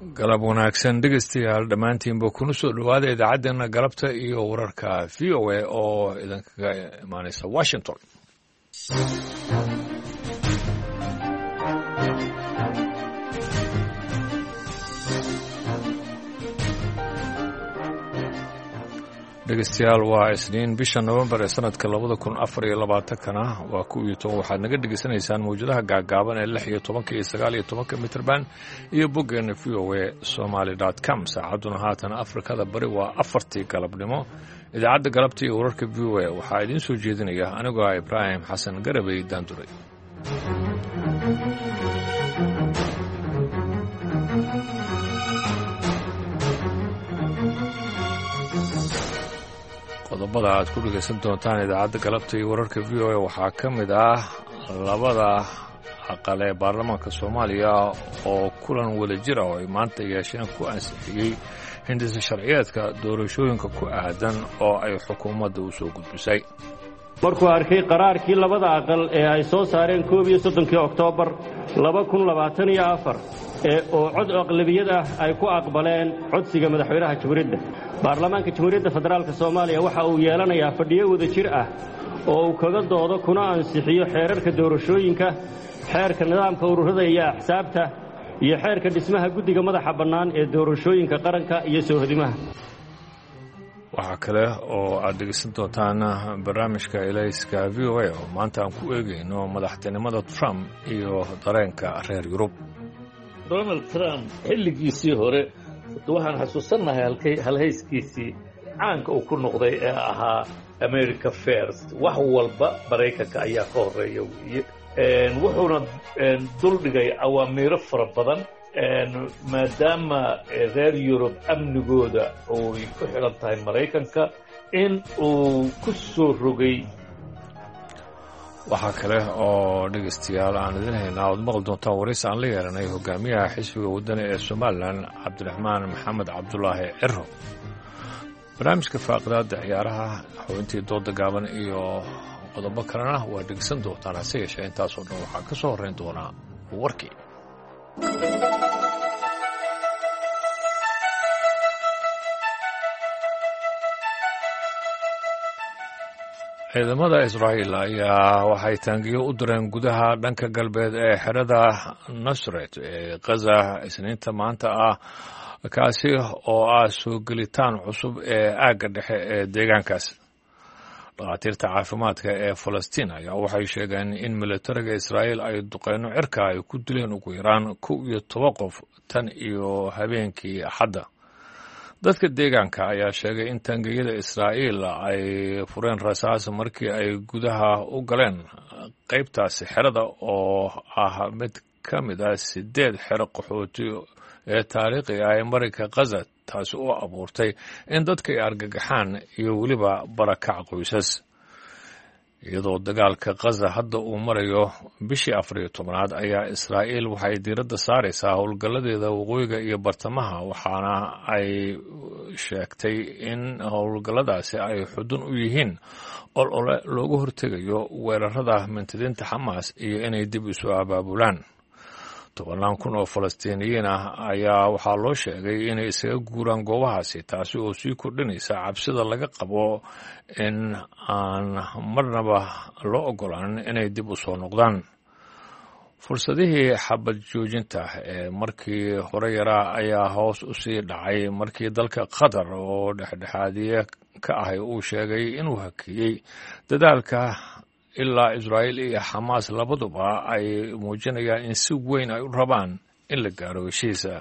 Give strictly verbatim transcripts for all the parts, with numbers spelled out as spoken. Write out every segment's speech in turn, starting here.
galab wanaagsan dhegaystayaal dhammaantiinba kuna soo dhowaada idaacaddeenna galabta iyo wararka v o a oo idinkaga imaanaysa washington dhegaystayaal waa isniin bisha nofembar ee sanadka labada kun afar iyo labaatankana waa ku iyo toban waxaad naga dhegaysanaysaan mawjadaha gaagaaban ee lix iyo tobanka iyo sagaal iyo tobanka mitrban iyo boggeena v o a somaly dot com saacadduna haatan afrikada bari waa afartii galabnimo idaacadda galabta iyo wararka v o a waxaa idiin soo jeedinaya anigoo ah ibraahim xasan garabey daanduray qodobada aad ku dhegaysan doontaan idaacadda galabta iyo wararka v o a waxaa ka mid ah labada aqal ee baarlamaanka soomaaliya oo kulan wada jir ah oo ay maanta yeesheen ku ansixiyey hindisa sharciyeedka doorashooyinka ku aadan oo ay xukuumadda u soo gudbisay markuu arkay qaraarkii labada aqal ee ay soo saareen koob iyo soddonkii oktoobar laba kun labaatan iyo afar ee oo cod aqlabiyad ah ay ku aqbaleen codsiga madaxweynaha jamhuuriyadda baarlamaanka jamhuuriyadda federaalk soomaaliya waxa uu yeelanayaa fadhiyo wada jir ah oo uu kaga doodo kuna ansixiyo xeerarka doorashooyinka xeerka nidaamka ururada iyo axsaabta iyo xeerka dhismaha guddiga madaxa bannaan ee doorashooyinka qaranka iyo soohodimaha waxaa kale oo aad dhegaysan doontaan barnaamijka elayska v o a oo maanta aan ku eegayno madaxtinimada trump iyo dareenka reer yurub donald trump xilligiisii hore waxaan xasuusannahay halhayskiisii caanka uu ku noqday ee ahaa america first wax walba maraykanka ayaa ka horreeya weeye wuxuuna duldhigay awaamiiro fara badan maadaama reer yurub amnigooda oy ku xidhan tahay maraykanka in uu ku soo rogay waxaa kale oo dhegaystayaal aan idin haynaa ood maqli doontaan waraysi aan la yeelanay hogaamiyaha xisbiga waddani ee somalilan cabdiraxmaan maxamed cabdulaahi ciro barnaamijka faaqidaadda ciyaaraha xubintii dooda gaaban iyo qodobo kalena waa dhegaysan doontaan hase yeeshee intaasoo dhan waxaa ka soo horrayn doonaa warkii ciidamada israa'iil ayaa waxay taangiyo u direen gudaha dhanka galbeed ee xerada nasret ee khaza isniinta maanta ah kaasi oo ah soo gelitaan cusub ee aagga dhexe ee deegaankaas dhakhaatiirta caafimaadka ee falastiin ayaa waxay sheegeen in militariga israa'iil ay duqeyno cirka ay ku dileen ugu yaraan kow iyo toban qof tan iyo habeenkii axadda dadka deegaanka ayaa sheegay in taangiyada israa'iil ay fureen rasaas markii ay gudaha u galeen qaybtaasi xerada oo ah mid ka mid ah siddeed xero qaxooti ee taariikhi ah ee marinka khaza taasi oo abuurtay in dadka ay argagaxaan iyo weliba barakac qoysas iyadoo dagaalka khaza hadda uu marayo bishii afar iyo tobanaad ayaa israa'iil waxay diiradda saaraysaa howlgalladeeda waqooyiga iyo bartamaha waxaana ay sheegtay in howlgalladaasi ay xudun u yihiin ol ole looga hortegayo weerarada mintidiinta xamaas iyo inay dib isu abaabulaan tobannaan kun oo falastiiniyiin ah ayaa waxaa loo sheegay inay isaga guuraan goobahaasi taasi oo sii kordhinaysa cabsida laga qabo in aan marnaba loo ogolaan inay dib u soo noqdaan fursadihii xabad joojinta ee markii hore yaraa ayaa hoos u sii dhacay markii dalka qatar oo dhexdhexaadiye ka ahay uu sheegay inuu hakiyey dadaalka ilaa israa'iil iyo xamaas labaduba ay muujinayaan in si weyn ay u rabaan in la gaaro heshiisa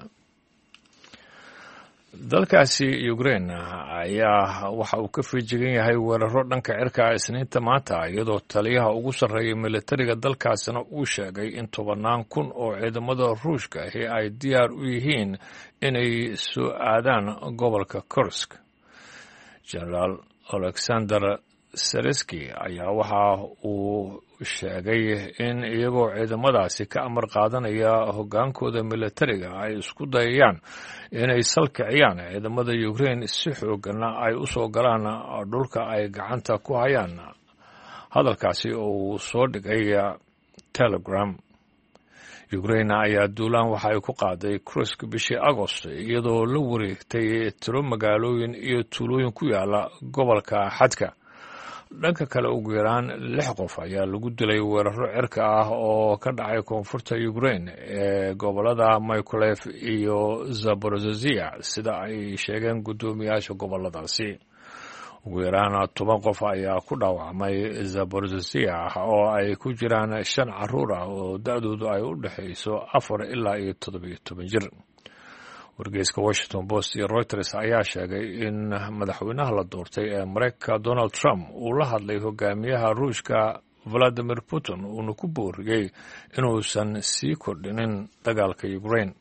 dalkaasi ukrain ayaa waxa uu ka feejigan yahay weeraro dhanka cirka isniinta maanta iyadoo taliyaha ugu sarreeya militariga dalkaasina uu sheegay in tobannaan kun oo ciidamada ruushka ahi ay diyaar u yihiin inay soo aadaan gobolka kursk generaal alexander sereski ayaa waxa uu sheegay in iyagoo ciidamadaasi ka amar qaadanaya hoggaankooda militariga ay isku dayayaan inay salkiciyaan ciidamada ukrain si xoogana ay u soo galaan dhulka ay gacanta ku hayaan hadalkaasi oo uu soo dhigay telegram Ukraine ayaa duulaan waxa ay ku qaaday Kursk bishii Agost iyadoo la wareegtay tiro magaalooyin iyo tuulooyin ku yaala gobolka xadka. Dhanka kale ugu yaraan lix qof ayaa lagu dilay weeraro cirka ah oo ka dhacay koonfurta Ukraine ee gobolada Mykolaiv iyo Zaporizhzhia sida ay sheegeen guddoomiyaasha goboladaasi. ugu yaraan toban qof ayaa ku dhaawacmay Zaporizhzhia oo ay ku jiraan shan carruur ah oo da'doodu ay u dhexayso afar ilaa iyo toddobiyo toban jir. wargeyska Washington Post iyo Reuters ayaa sheegay in madaxweynaha la doortay ee Mareykanka Donald Trump uu la hadlay hogaamiyaha Ruushka Vladimir Putin uuna ku booriyey inuusan sii kordhinin dagaalka Ukraine.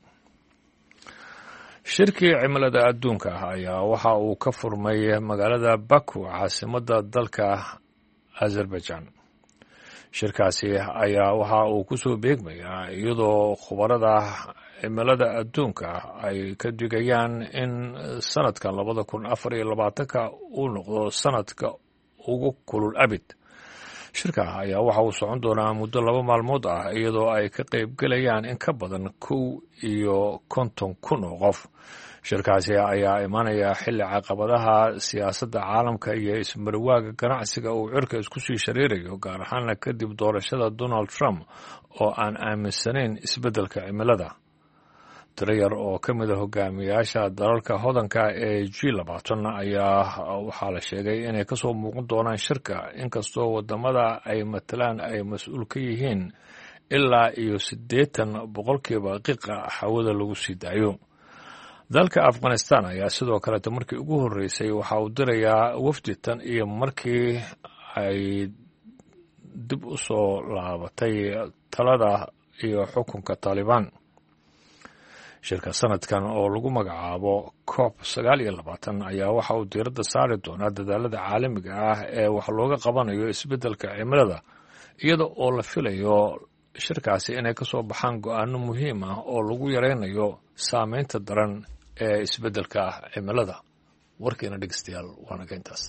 shirkii cimilada adduunka ayaa waxa uu ka furmay magaalada Baku caasimadda dalka Azerbaijan. shirkaasi ayaa waxa uu ku soo beegmayaa iyadoo khubarada cimilada adduunka ay ka digayaan in sanadkan labada kun afar iyo labaatanka uu noqdo sanadka ugu kulul abid. shirka ayaa waxa uu socon doonaa muddo laba maalmood ah iyadoo ay ka qayb galayaan in ka badan kow iyo konton kun oo qof. shirkaasi ayaa imaanaya xilli caqabadaha siyaasadda caalamka iyo ismarwaaga ganacsiga uu cirka isku sii shareerayo, gaar ahaana kadib doorashada Donald Trump oo aan aaminsanayn isbeddelka cimilada. tiro yar oo ka mid a hogaamiyaasha dalalka hodanka ee G labaatan ayaa waxaa la sheegay inay ka soo muuqan doonaan shirka, inkastoo waddamada ay matalaan ay mas-uul ka yihiin ilaa iyo siddeetan boqolkiiba qiiqa hawada lagu sii daayo. dalka Afghanistan ayaa sidoo kaleeta markii ugu horreysay waxa uu dirayaa wafdi tan iyo markii ay dib u soo laabatay talada iyo xukunka Taliban. shirka sanadkan oo lagu magacaabo COP sagaal iyo labaatan ayaa waxa uu diiradda saari doonaa dadaalada caalamiga ah ee wax looga qabanayo isbeddelka cimilada, iyada oo la filayo shirkaasi inay ka soo baxaan go'aano muhiim ah oo lagu yaraynayo saameynta daran ee isbeddelka cimilada. warkeena dhegeystayaal waa naga intaas.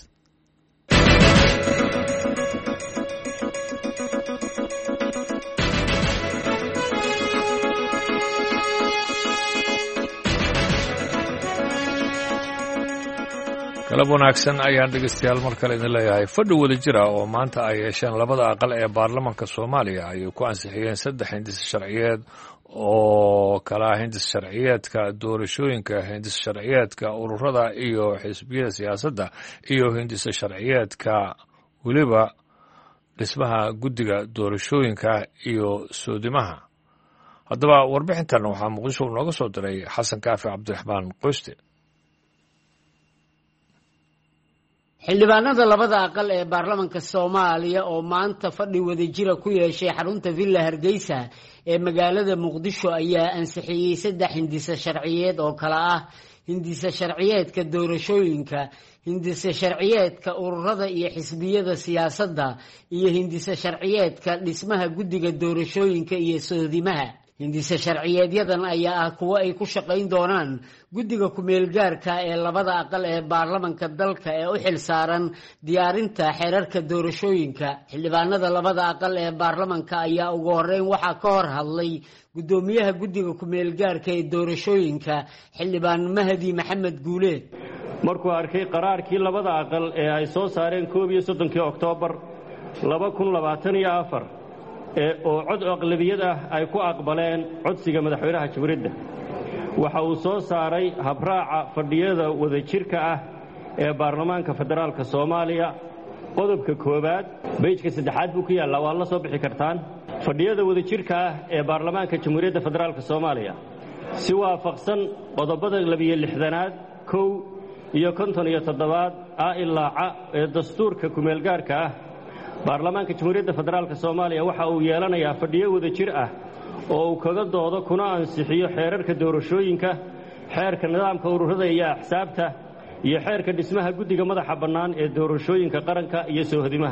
galab wanaagsan ayaan dhegeystayaal mar kale idin leeyahay. fadhi wada jira oo maanta ay yeesheen labada aqal ee baarlamanka Soomaaliya ayay ku ansixiyeen saddex hindis sharciyeed oo kala hindis sharciyeedka doorashooyinka, hindis sharciyeedka ururada iyo xisbiyada siyaasadda, iyo hindis sharciyeedka weliba dhismaha guddiga doorashooyinka iyo soodimaha. haddaba warbixintan waxaa Muqdisho nooga soo diray Xasan Kaafi Cabdiraxmaan Qoyste. xildhibaanada labada aqal ee baarlamanka Soomaaliya oo maanta fadhi wadajira ku yeeshay xarunta Villa Hargeysa ee magaalada Muqdisho ayaa ansixiyay saddex hindisa sharciyeed oo kala ah hindisa sharciyeedka doorashooyinka, hindisa sharciyeedka ururada iyo xisbiyada siyaasadda, iyo hindisa sharciyeedka dhismaha guddiga doorashooyinka iyo soodimaha. hindisa sharciyeedyadan ayaa ah kuwo ay ku shaqayn doonaan guddiga ku-meel gaarka ee labada aqal ee baarlamanka dalka ee u xil saaran diyaarinta xeerarka doorashooyinka. xildhibaanada labada aqal ee baarlamanka ayaa ugu horreyn waxaa ka hor hadlay guddoomiyaha guddiga ku-meel gaarka ee doorashooyinka, xildhibaan Mahdi Maxamed Guuleed. markuu arkay qaraarkii labada aqal ee ay soo saareen koob iyo soddonkii Oktoobar laba kun labaatan iyo afar ee oo cod aqlabiyad ah ay ku aqbaleen codsiga madaxweynaha Jamhuuriyadda, waxa uu soo saaray habraaca fadhiyada wadajirka ah ee baarlamaanka federaalka Soomaaliya. qodobka koowaad beejka saddexaad buu ku yaallaa, waa la soo bixi kartaan. fadhiyada wadajirka ah ee baarlamaanka Jamhuuriyadda Federaalka Soomaaliya si waafaqsan qodobada labiyo lixdanaad kow iyo konton iyo toddobaad a ilaa ca ee dastuurka ku-meel gaarka ah. baarlamaanka Jamhuuriyadda Federaalka Soomaaliya waxa uu yeelanayaa fadhiyo wadajir ah oo uu kaga doodo kuna ansixiyo xeerarka doorashooyinka, xeerka nidaamka ururada iyo axsaabta, iyo xeerka dhismaha guddiga madaxa bannaan ee doorashooyinka qaranka iyo soodimaha.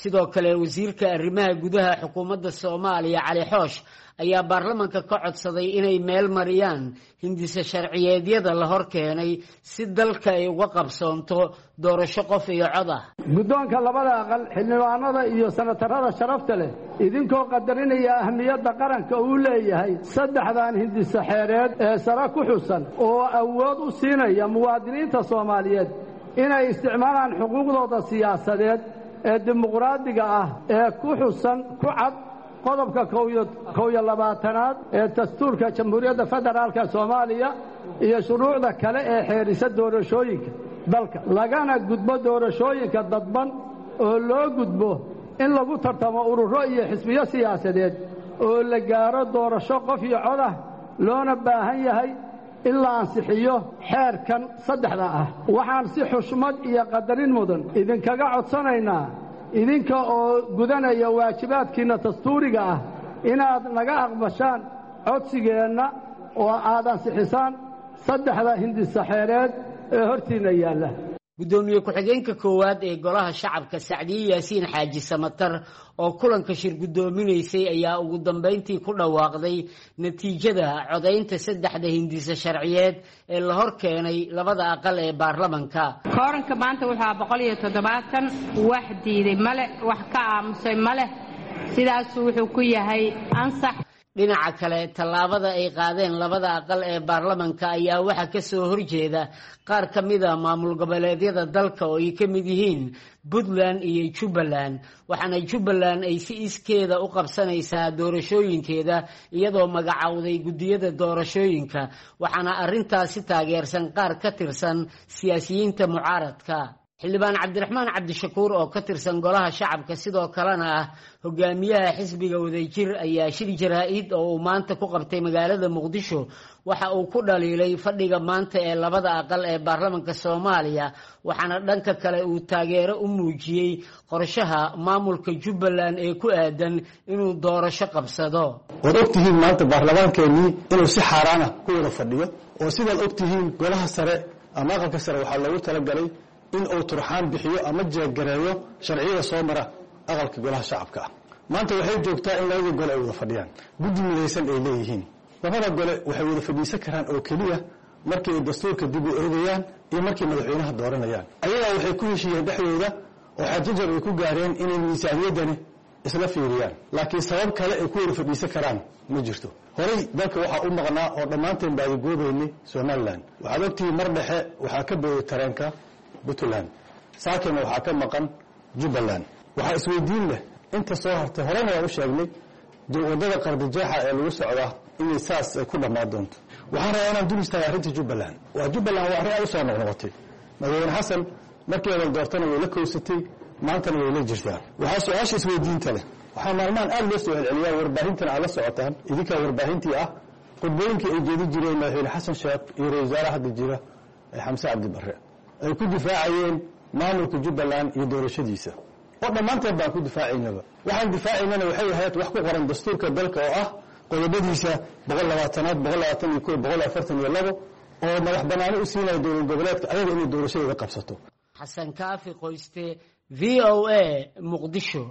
sidoo kale wasiirka arrimaha gudaha xukuumadda Soomaaliya Cali Xoosh ayaa baarlamaanka ka codsaday inay meel mariyaan hindisa sharciyeedyada la hor keenay si dalka ay uga qabsoonto doorasho qof iyo cod ah. guddoonka labada aqal xildhibaanada iyo senatarada sharafta leh idinkoo qadarinaya ahmiyadda qaranka uu leeyahay saddexdan hindisa xeereed ee sare ku xusan oo awood u siinaya muwaadiniinta Soomaaliyeed inay isticmaalaan xuquuqdooda siyaasadeed ee dimuqraadiga ah ee ku xusan ku cad qodobka kow iyo labaatanaad ee dastuurka Jamhuuriyadda Federaalka Soomaaliya iyo shuruucda kale ee xeerisa doorashooyinka dalka lagana gudbo doorashooyinka dadban oo loo gudbo in lagu tartamo ururo iyo xisbiyo siyaasadeed oo la gaaro doorasho qof iyo cod ah loona baahan yahay in la ansixiyo xeerkan saddexda ah. waxaan si xushmad iyo qadarin mudan idinkaga codsanaynaa idinka oo gudanaya waajibaadkiina dastuuriga ah inaad naga aqbashaan codsigeenna oo aad ansixisaan saddexda hindisa xeereed ee hortiina yaalla. gudoomiye ku-xigeenka koowaad ee golaha shacabka Sacdiye Yaasiin Xaaji Samatar oo kulanka shir gudoominaysay ayaa ugu dambeyntii ku dhawaaqday natiijada codaynta saddexda hindisa sharciyeed ee la hor keenay labada aqal ee baarlamaanka. kooranka maanta wuxuu boqol iyo toddobaatan wax diiday male wax ka aamusay male sidaas wuxuu ku yahay ansax. dhinaca kale tallaabada ay qaadeen labada aqal ee baarlamaanka ayaa waxa ka soo horjeeda qaar ka mid ah maamul goboleedyada dalka oo ay ka mid yihiin Puntland iyo Jubbaland waxaana Jubbaland ay si iskeeda u qabsanaysaa doorashooyinkeeda iyadoo magacawday gudiyada doorashooyinka waxaana arrintaasi taageersan qaar ka tirsan siyaasiyiinta mucaaradka. xildhibaan Cabdiraxmaan Cabdishakuur oo ka tirsan golaha shacabka sidoo kalena ah hogaamiyaha xisbiga Wadajir ayaa shir jaraa'id oo uu maanta ku qabtay magaalada Muqdisho waxa uu ku dhaliilay fadhiga maanta ee labada aqal ee baarlamaanka Soomaaliya waxaana dhanka kale uu taageero u muujiyay qorshaha maamulka Jubbaland ee ku aadan inuu doorasho qabsado. wad ogtihiin maanta baarlamaankeennii inuu si xaaraan ah ku wada fadhiyo oo sidaad ogtihiin golaha sare ama aqalka sare waxaa loogu talagalay in uu turxaan bixiyo ama jeegareeyo sharciyada soo mara aqalka golaha shacabka ah. maanta waxay joogtaa in labada gole ay wada fadhiyaan guddi midaysan ay leeyihiin. labada gole waxay wada fadhiisan karaan oo keliya markii ay dastuurka dib u eegayaan iyo markii madaxweynaha dooranayaan. ayagaa waxay ku heshiiyeen dhexdooda oo xajajar ay ku gaareen inay miisaaniyadani isla fiiriyaan laakiin sabab kale ay ku wada fadhiisan karaan ma jirto. horey dalka waxaa u maqnaa oo dhammaanteen baadagoobaynay Somaliland. waxaad ogtihiin mar dhexe waxaa ka booday tareenka Puntland saakana waxaa ka maqan Jubbaland. waxaa isweydiin leh inta soo hartay horena waa u sheegnay wadada qardajeexa ee lagu socdaa inay saas ku dhammaan doonto. waxaan rabaa inaan dul istaago arrinta Jubbaland. waa Jubbaland waa arrin aad u soo noqnoqotay. madaxweyne xasan markii ay doortana way la kowsatay maantana way la jirtaa. waxaa su-aasha isweydiinta leh waxaa maalmahan aad loo soo celceliyaa warbaahintan aad la socotaan idinkaa warbaahintii ah khudbooyinkii ay jeedi jireen madaxweyne xasan sheekh iyo ra-iisul wasaaraha hadda jira ee Xamse Cabdi Barre ay ku difaacayeen maamulka Jubbaland iyo doorashadiisa oo dhammaanteen baan ku difaacaynaba. waxaan difaacaynana waxay ahayd wax ku qoran dastuurka dalka oo ah qodobadiisa boqol labaatanaad boqol labaatan iyo kow boqol afartan iyo labo oo madax banaani u siinaya dowlad goboleedka ayaga inay doorashadeeda qabsato. xasan kaafi qoyste V O A Muqdisho.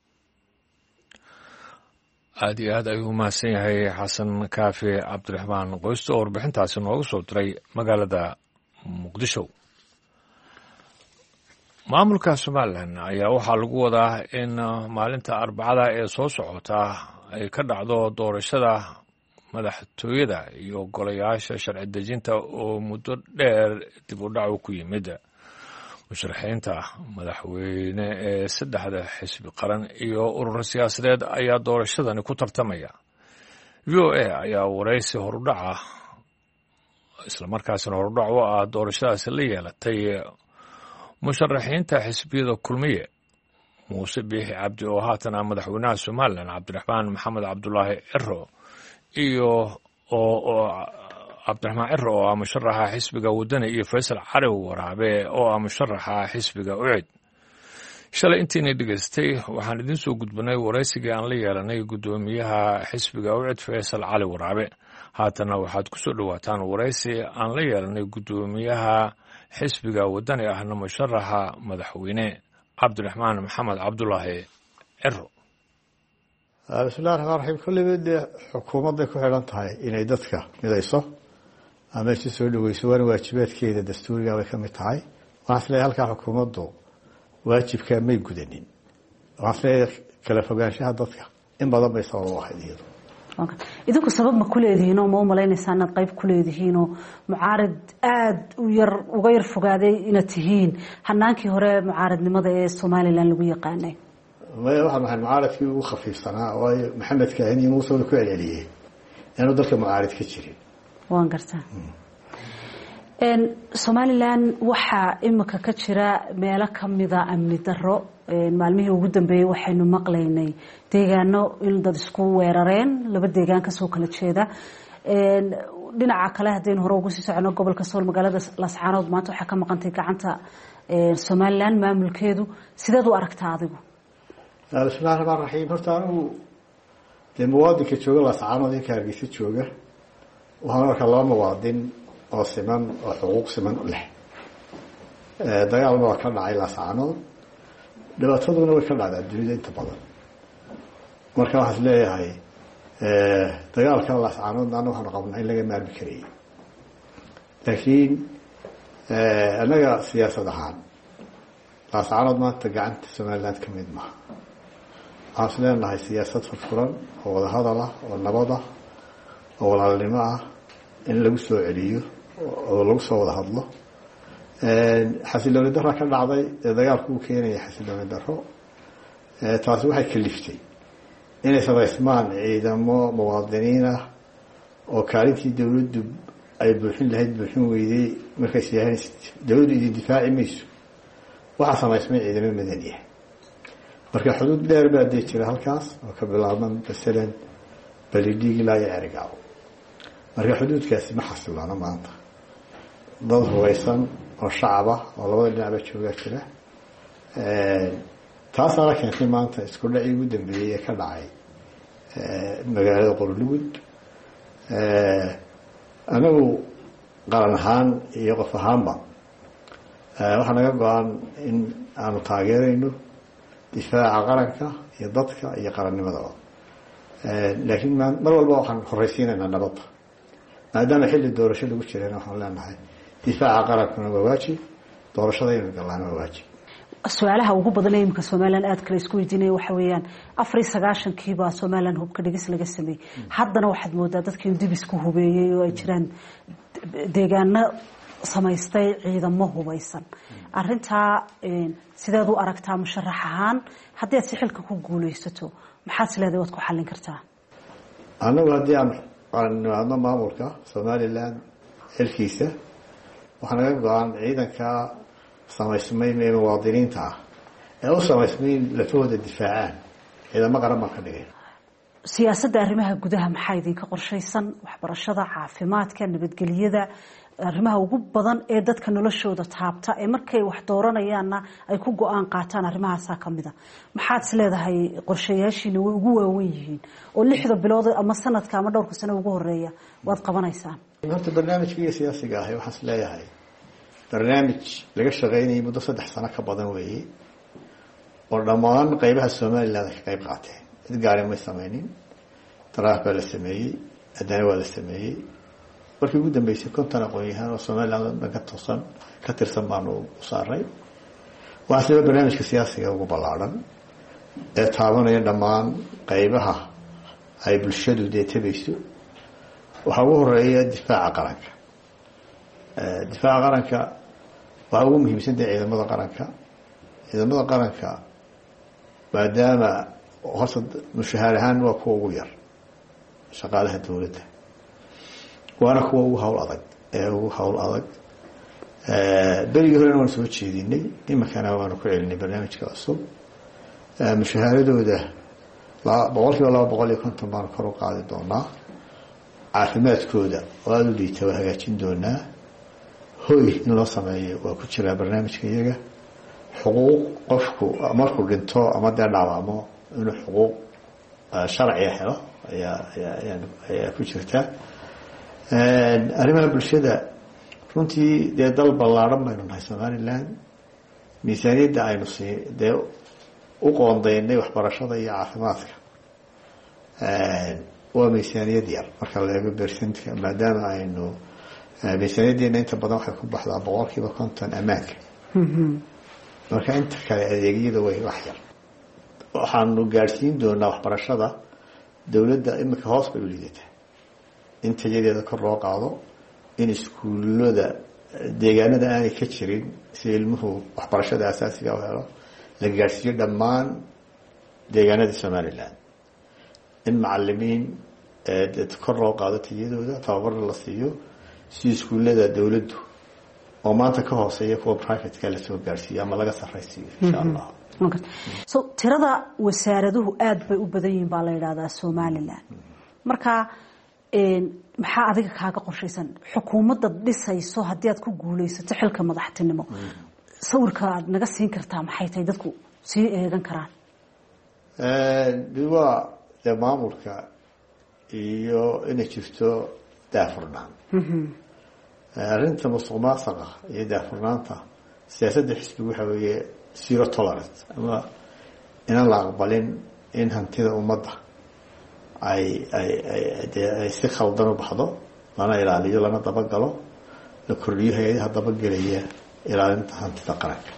aad iyo aad ayuu mahadsan yahay xasan kaafi cabdiraxmaan qoyste oo warbixintaasi noogu soo diray magaalada Muqdisho. maamulka Somaliland ayaa waxaa lagu wadaa in maalinta Arbacada ee soo socota ay ka dhacdo doorashada madaxtooyada iyo golayaasha sharci dejinta oo muddo dheer dib u dhac ku yimid. musharaxiinta madaxweyne ee saddexda xisbi qaran iyo urur siyaasadeed ayaa doorashadani ku tartamaya. V O A ayaa wareysi horudhaca isla markaasna horudhac u ah doorashadaasi la yeelatay musharaxiinta xisbiyada kulmiye muuse biixi cabdi oo haatan ah madaxweynaha Somaliland Cabdiraxmaan Maxamed Cabdulaahi Ciro iyo oo Cabdiraxmaan Ciro oo ah musharaxa xisbiga Wadani iyo Faysal Cali Waraabe oo ah musharaxa xisbiga Ucid. shalay intii dhigaystay waxaan idin soo gudbinay wareysiga aan la yeelanay gudoomiyaha xisbiga Ucid Faysal Cali Waraabe. haatan waxaad ku soo dhawaataan wareysi aan la yeelanay gudoomiyaha xisbiga Wadani ahna musharaxa madaxweyne cabdiraxmaan maxamed cabdulaahi ciro. bismillahi raxmaan raxiim. kulliba dee xukuumadday ku xidhan tahay inay dadka midayso ama isu soo dhaweyso, waana waajibaadkeeda dastuuriga bay ka mid tahay. waxaan isleeyahay halkaa xukuumaddu waajibkaa may gudanin. waxaan isleeyahay kala fogaanshaha dadka in badan bay sabab u ahayd iyadu. idinku sabab ma ku leedihiin oo ma u malaynaysaa inaad qayb ku leedihiin oo mucaarid aada u yar uga yar fogaaday inaad tihiin hanaankii hore mucaaridnimada ee somalilan lagu yaqaanay? maya waxaan nahay mucaaridkii ugu khafiifsanaa, waayo maxamed kaahini muuse ku celceliyey inaanu dalka mucaarid ka jirin. waan gartaa. somalilan waxaa imika ka jira meelo kamida amni daro. maalmihii ugu dambeeyey waxaynu maqlaynay deegaano in dad isku weerareen, laba deegaan kasoo kala jeeda. dhinaca kale haddaynu hore ugu sii socono, gobolka sool magaalada lascaanood maanta waxaa ka maqantay gacanta somalilan maamulkeedu. sideed u aragtaa adigu? bismillahi raxmaan raxiim. horta anigu dee muwaadinka jooga lascaanood inka hargeysa jooga waxaan arkaa laba muwaadin oo siman oo xuquuq siman u leh. dagaalna waa ka dhacay lascaanood, dhibaataduna way ka dhacdaa dunida inta badan. marka waxaan is leeyahay dagaalka lascaanoodna ana waxaanu qabnaa in laga maarmi karayay, laakiin annaga siyaasad ahaan lascaanood maanta gacanta somaliland ka mid maha. waxaan is leenahay siyaasad furfuran oo wadahadal ah oo nabad ah oo walaalnimo ah in lagu soo celiyo oo lagu soo wada hadlo. xasilooni daro ka dhacday ee dagaalku uu keenaya xasilooni daro. taasi waxay kaliftay inay samaysmaan ciidamo muwaadiniin ah oo kaalintii dawladdu ay buuxin lahayd buuxin weyday. markays yahayn dawladdu idin difaaci mayso, waxaa samaysmay ciidamo madani ah. marka xuduud dheer baa dee jira halkaas oo ka bilaabman masalan balidhiig ilaa iyo cerigaaw. marka xuduudkaasi ma xasilaano maanta. dad hubeysan oo shacab ah oo labada dhinacba joogaa jira. taasaana keentay maanta isku dhacii ugu dambeeyey ee ka dhacay magaalada qorlugud. anagu qaran ahaan iyo qof ahaanba waxaa naga go-an in aanu taageerayno difaaca qaranka iyo dadka iyo qarannimadaba. laakiin mar walba waxaan horeysiinaynaa nabadda, maadaama xilli doorasho lagu jirayna waxaan leenahay difaaca qarankuna waa waajib, doorashada inuu gallaana waa waajib. su-aalaha ugu badan ee imika somalilan aada kale isku weydiinaya waxa weeyaan afar iyo sagaashankiibaa somalilan hubka dhigis laga sameeyey. haddana waxaad moodaa dadkii dib isku hubeeyey oo ay jiraan deegaano samaystay ciidamo hubeysan. arintaa sideed u aragtaa musharax ahaan? haddii aad si xilka ku guuleysato maxaad is leedahay waad ku xallin kartaa? anagu haddii aan qarannimaadno maamulka somalilan xilkiisa waxaa naga go-an ciidanka samaysmay ee muwaadiniinta ah ee u samaysmay lafahooda difaacaan ciidamo qaran baan ka dhigay. siyaasadda arrimaha gudaha maxaa idinka qorshaysan? waxbarashada, caafimaadka, nabadgelyada, arrimaha ugu badan ee dadka noloshooda taabta ee markay wax dooranayaanna ay ku go-aan qaataan arrimahaasaa ka mida. maxaad is leedahay qorshayaashiina way ugu waawen yihiin oo lixda bilood ama sanadka ama dhowrka sano ugu horeeya waad qabanaysaan? horta barnaamijkaiyo siyaasiga ahi waxaan is leeyahay barnaamij laga shaqaynayay muddo saddex sano ka badan weeye oo dhammaan qeybaha somaliland ka qeyb qaateen. cid gaari may sameynin. daraaf baa la sameeyey, haddana waa la sameeyey. markii ugu dambeysay konton aqoon-yahaan oo somaliland dhan ka toosan ka tirsan baanu u saaray. waxaa siba barnaamijka siyaasiga ugu ballaadhan ee taabanaya dhammaan qeybaha ay bulshadu dee tabayso. waxaa ugu horeeya difaaca qaranka. difaaca qaranka waxaa ugu muhiimsan tahay ciidamada qaranka. ciidamada qaranka maadaama horta mushahaar ahaan waa kuwa ugu yar shaqaalaha dawladda, waana kuwa ugu hawl adag ee ugu hawl adag. berigii horena waan soo jeedinay, iminkana waanu ku celinay barnaamijka cusub. mushahaaradooda boqol kiiba laba boqol iyo konton baanu kor u qaadi doonaa. caafimaadkooda oo aada u liita waa hagaajin doonaa. hoy in loo sameeyo waa ku jiraa barnaamijka iyaga. xuquuq qofku markuu dhinto ama dee dhaawacmo inuu xuquuq sharciga helo ayaa ayaa ku jirta. arrimaha bulshada runtii dee dal ballaadhan baynu nahay somaliland. miisaaniyadda aynu sii dee u qoondaynay waxbarashada iyo caafimaadka waa miisaaniyad yar marka la eego bersentka maadaama aynu miisaaniyaddeena inta badan waxay ku baxdaa boqol kiiba konton ammaanka marka inta kale adeegyada way wax yar waxaanu gaadhsiin doonaa waxbarashada dowladda imika hoos bay u liidataa in tayadeeda kor loo qaado in iskuullada deegaanada aanay ka jirin si ilmuhu waxbarashada asaasiga u helo la gaadhsiiyo dhammaan deegaanada somalilan in macalimiin kor loo qaado tayadooda tababarna la siiyo si iskuullada dowladdu oo maanta ka hooseeya kuwa privateka lasoo gaadhsiiyo ama laga sarraysiiyo insha allah so tirada wasaaraduhu aada bay u badan yihiin baa la yidhaahdaa somalilan marka maxaa adiga kaaga qorshaysan xukuumadda dhisayso haddii aad ku guulaysato xilka madaxtinimo sawirka aad naga siin kartaa maxay tahay dadku sii eegan karaan waa dee maamulka iyo inay jirto daafurnaan arrinta musuq maasuqa iyo daafurnaanta siyaasadda xisbiga waxa weeye zero tolerance ama inaan la aqbalin in hantida ummadda ay ay ay dee ay si khaldan u baxdo lana ilaaliyo lana dabagalo la kordhiyo hay-adaha dabagelaya ilaalinta hantida qaranka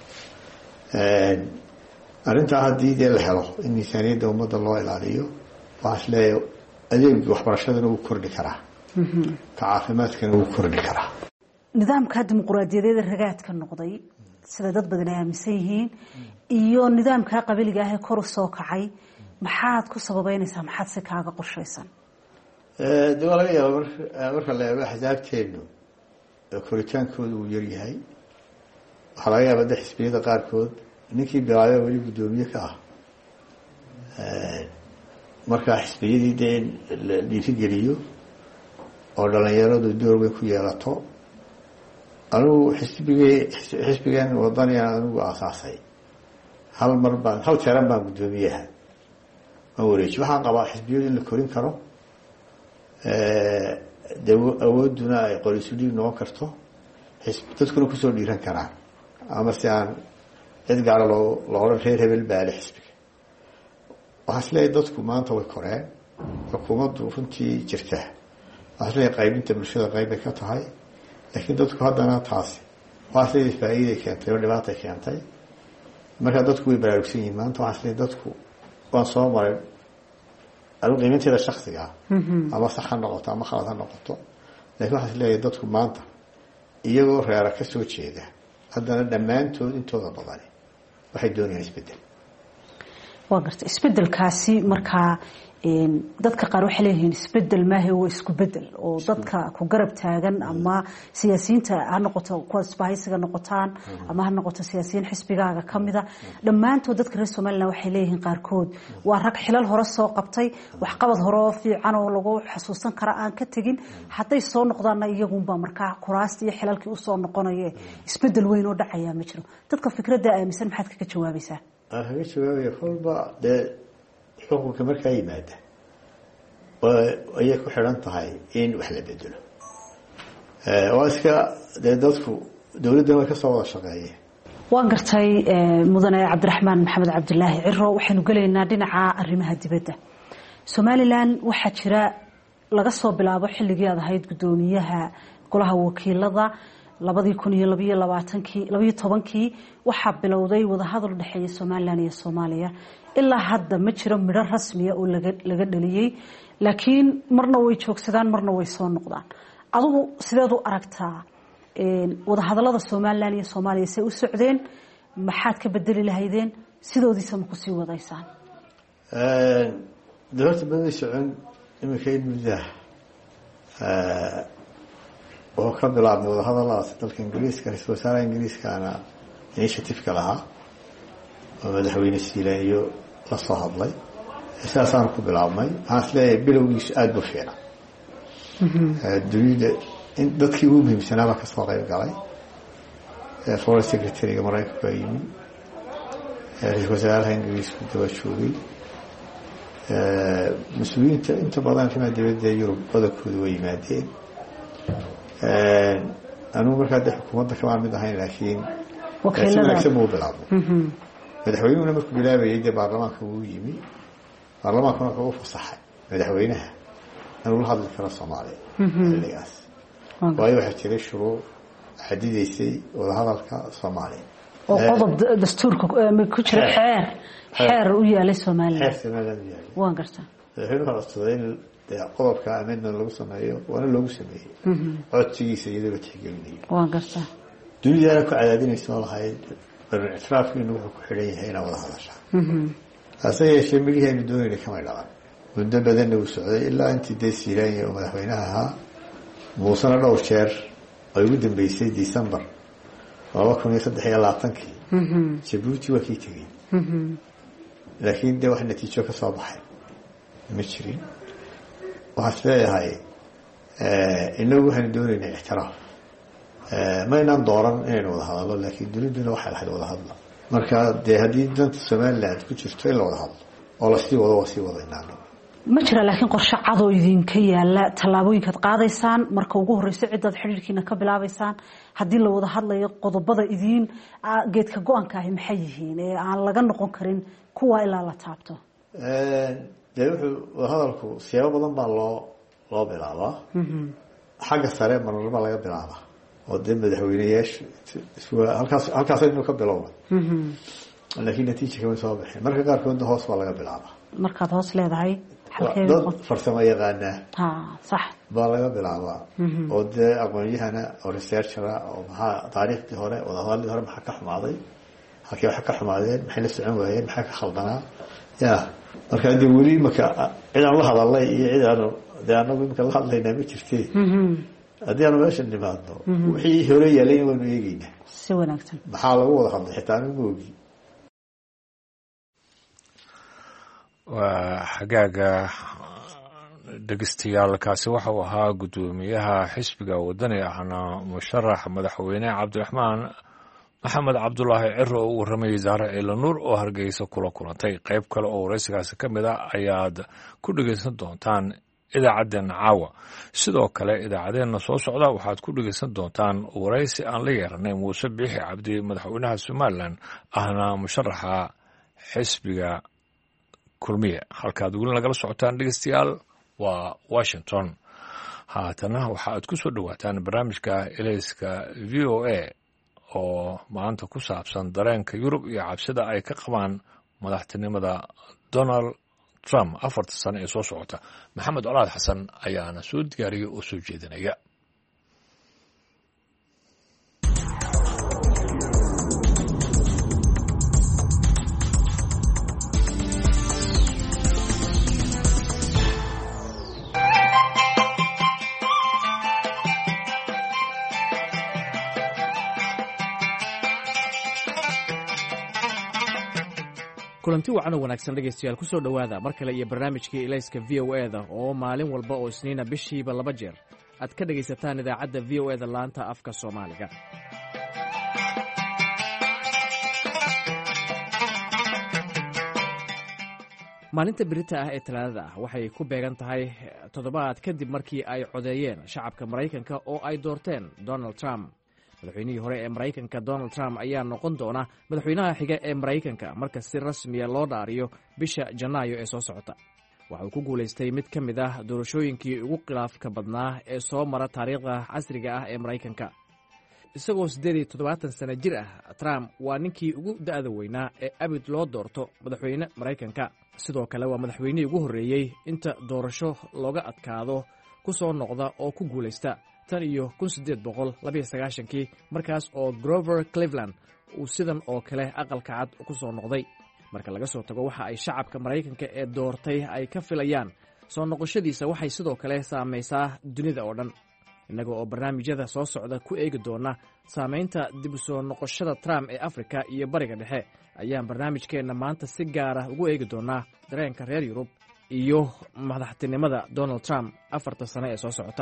arrintaa haddii dee la helo in miisaaniyadda ummadda loo ilaaliyo waxaa is leeyahay adeegii waxbarashadana wuu kordhi karaa ka caafimaadkana wuu kordhi karaa nidaamka dimuquraadiyadeeda ragaadka noqday sida dad badan ay aaminsan yihiin iyo nidaamka qabiliga ah ee kor u soo kacay maxaad ku sababeynaysaa maxaad si kaaga qorshaysan de waa laga yaaba marka la eego axsaabteenu koritaankooda uu yaryahay waxaa laga yaaba de xisbiyada qaarkood ninkii bilaabay weli guddoomiye ka ah markaa xisbiyadii dee in la dhiirigeliyo oo dhalinyaradu door weyn ku yeelato anigu xisbigii xisbigan wadanigan anigu aasaasay hal mar baan hal jeeran baan guddoomiyaha aan wareeji waxaan qabaa xisbiyadu in la korin karo de awooduna ay qorisu dhiig noqon karto dadkuna kusoo dhiiran karaan ama si aan cid gaara loo loolan reer hebel baale xisbiga waxaa is leeyahay dadku maanta way koreen xukuumaddu runtii jirta waxaa is leeyahay qaybinta bulshada qayb bay ka tahay laakiin dadku haddana taasi waxaa is leeyahay faa'iiday keentay oo dhibaatay keentay markaa dadku way baraarugsan yihiin maanta waxaa is leeyahay dadku waan soo maray adigu qiiminteeda shaksiga ah ama sax ha noqoto ama khalad ha noqoto laakiin waxaa is leeyahay dadku maanta iyagoo reera ka soo jeeda haddana dhammaantood intooda badani waxay doonayaan isbedel waa garta isbedelkaasi markaa dadka qaar waxay leeyihiin isbedel maahe waa isku bedel oo dadka ku garab taagan ama siyaasiyiinta ha noqoto kuwa isbahaysiga noqotaan ama ha noqoto siyaasiyiin xisbigaaga ka mida dhammaantood dadka reer somaliland waxay leeyihiin qaarkood waa rag xilal hore soo qabtay waxqabad hore oo fiican oo lagu xasuusan kara aan ka tegin hadday soo noqdaanna iyagunba markaa kuraasta iyo xilalkii usoo noqonaye isbedel weyn oo dhacayaa ma jiro dadka fikradda aaminsan maxaad kaga jawaabaysaa aan kaga jawaabaya kolba dee xukunka markaa yimaada ayay ku xidhan tahay in wax la bedelo waa iska dee dadku dowladdan way ka soo wada shaqeeyeen waan gartay mudane cabdiraxmaan maxamed cabdilaahi ciro waxaynu gelaynaa dhinaca arrimaha dibadda somalilan waxaa jira laga soo bilaabo xilligii aad ahayd guddoomiyaha golaha wakiilada labadii kun iyo labiyo labaatankii labiyo tobankii waxaa bilowday wadahadal u dhexeeya somalilan iyo soomaaliya ilaa hadda ma jiro midho rasmiya oo laga laga dhaliyey laakiin marna way joogsadaan marna way soo noqdaan adigu sideed u aragtaa wadahadalada somalilan iyo soomaaliya say u socdeen maxaad ka bedeli lahaydeen sidoodiisa ma kusii wadaysaan de horta maday socon iminka in muddaah oo ka bilaabnay wadahadaladaas dalka ingiriiska ra-isul wasaaraha ingiriiskaana initiativeka lahaa oo madaxweyne siilan iyo la soo hadlay sidaasaan ku bilaabnay waxaan is leeyahay bilowgiisu aada bu fiican dunida in dadkii ugu muhiimsanaabaa kasoo qayb galay foreign secretary-ga maraykanku baa yimi ra-isul wasaaraha ingiriisku daba joogay mas-uuliyiinta inta badan arrimaha dibadda yurub badankooda way yimaadeen anigu markaa de xukuumadda kamaa mid ahayn laakiin si wanaagsan buu bilaabay madaxweynuhuna markuu bilaabayay dee baarlamaanka wuu yimi baarlamaankuna wuxuu u fasaxay madaxweynaha inuu la hadli karo soomaaliya xilligaas waayo waxaa jiray shuruuc xadidaysay wadahadalka soomaaliya oo qodob dastuurka ku jira xeer xeer u yaalay Soomaaliya xeer Soomaaliya u yaalay waan gartaa madaxweynuhu wuxuu codsaday in qodobka amendment lagu sameeyo waana loogu sameeyey codsigiisa iyadoo la tixgelinayo waan gartaa dunida ku cadaadinaysa lahayd ictiraafkiinu wuxuu ku xidhan yahay inaa wada hadasha hase yeeshee midihaynu doonayna kamay dhaqan muddo badanna uu socday ilaa intii dee siiraanya oo madaxweynaha ahaa muusena dhowr jeer ay ugu dambeysay December laba kun iyo saddex iyo labaatankii Djibouti waa kii tegey laakiin dee wax natiijo ka soo baxay ma jirin waxaan leeyahay inagu waxaynu doonaynaa ictiraaf ma inaan dooran inaynu wada hadallo laakiin duniduna waxay lahayd wada hadla marka dee haddii danta Somaliland ku jirto in la wada hadlo oo lasii wado waa sii wadaynaano ma jira laakiin qorshe cad oo idinka yaala tallaabooyinkaad qaadaysaan marka ugu horeysa cidaad xiriirkiina ka bilaabaysaan haddii la wada hadlayo qodobada idiin geedka go-aanka ahi maxay yihiin ee aan laga noqon karin kuwa ilaa la taabto dee wuxuu hadalku siyaabo badan baa loo loo bilaabaa xagga sare marnaba laga bilaabaa oo dee madaxweyneyaasha halkaas halkaas inuu ka bilowda laakiin natiijo kama soo bixin marka qaarkoodna hoos baa laga bilaabaa markaad hoos leedahay dad farsamo yaqaana ha sax baa laga bilaabaa oo dee aqoonyahana oo researchera oo maxaa taariikhdii hore wadahadalladii hore maxaa ka xumaaday halkii waxa ka xumaadeen maxay la socon waayeen maxaa ka khaldanaa ya marka dee weli imaka cid aan la hadalnay iyo cid aan dee anagu imaka la hadlaynaa ma jirtee haddii aanu meesha nimaadno wixii hore yaalayna waanu eegeynaa si wanaagsan maxaa lagu wada hadlay xitaa anu ma ogi waa xagaaga dhegeystayaal kaasi waxa uu ahaa guddoomiyaha xisbiga wadani ahna musharax madaxweyne cabdiraxmaan maxamed cabdulaahi ciro oo u warramayay Zahra Eelanuur oo Hargeysa kula kulantay qayb kale oo waraysigaasi ka mid ah ayaad ku dhegeysan doontaan idaacaddeenna caawa sidoo kale idaacaddeenna soo socda waxaad ku dhegeysan doontaan waraysi aan la yeeranay muuse biixi cabdi madaxweynaha Somaliland ahna musharaxa xisbiga kulmiye halkaad weli nagala socotaan dhegeystayaal waa Washington haatana waxaad ku soo dhawaataan barnaamijka Elayska V O A oo maanta ku saabsan dareenka Yurub iyo cabsida ay ka qabaan madaxtinimada Donald Trump afarta sano ee soo socota maxamed colaad xasan ayaana soo diyaariyay oo soo jeedinaya kulanti wacan oo wanaagsan dhegaystayaal ku soo dhowaada mar kale iyo barnaamijkii Elayska V O A da oo maalin walba oo isniina bishiiba laba jeer aad ka dhegaysataan idaacadda V O A da laanta afka Soomaaliga. maalinta birita ah ee talaadada ah waxay ku beegan tahay toddobaad kadib markii ay codeeyeen shacabka Maraykanka oo ay doorteen Donald Trump. madaxweynihii hore ee Maraykanka Donald Trump ayaa noqon doona madaxweynaha xiga ee Maraykanka marka si rasmi ah loo dhaariyo bisha Janaayo ee soo socota. waxa uu ku guuleystay mid ka mid ah doorashooyinkii ugu khilaafka badnaa ee soo mara taariikhda casriga ah ee Maraykanka. isagoo siddeed iyo toddobaatan sano jir ah, Trump waa ninkii ugu da'da weynaa ee abid loo doorto madaxweyne Maraykanka. sidoo kale waa madaxweynihii ugu horreeyey inta doorasho looga adkaado ku soo noqda oo ku guuleysta tan iyo kun siddeed boqol laba iyo sagaashankii markaas oo Grover Cleveland uu sidan oo kale aqalka cad ku soo noqday. marka laga soo tago waxa ay shacabka Maraykanka ee doortay ay ka filayaan soo noqoshadiisa waxay sidoo kale saamaysaa dunida oo dhan. innaga oo barnaamijyada soo socda ku eegi doona saamaynta dib u soo noqoshada Trump ee Afrika iyo Bariga Dhexe ayaan barnaamijkeenna maanta si gaara ugu eegi doonaa dareenka reer Yurub iyo madaxtinimada Donald Trump afarta sano ee soo socota.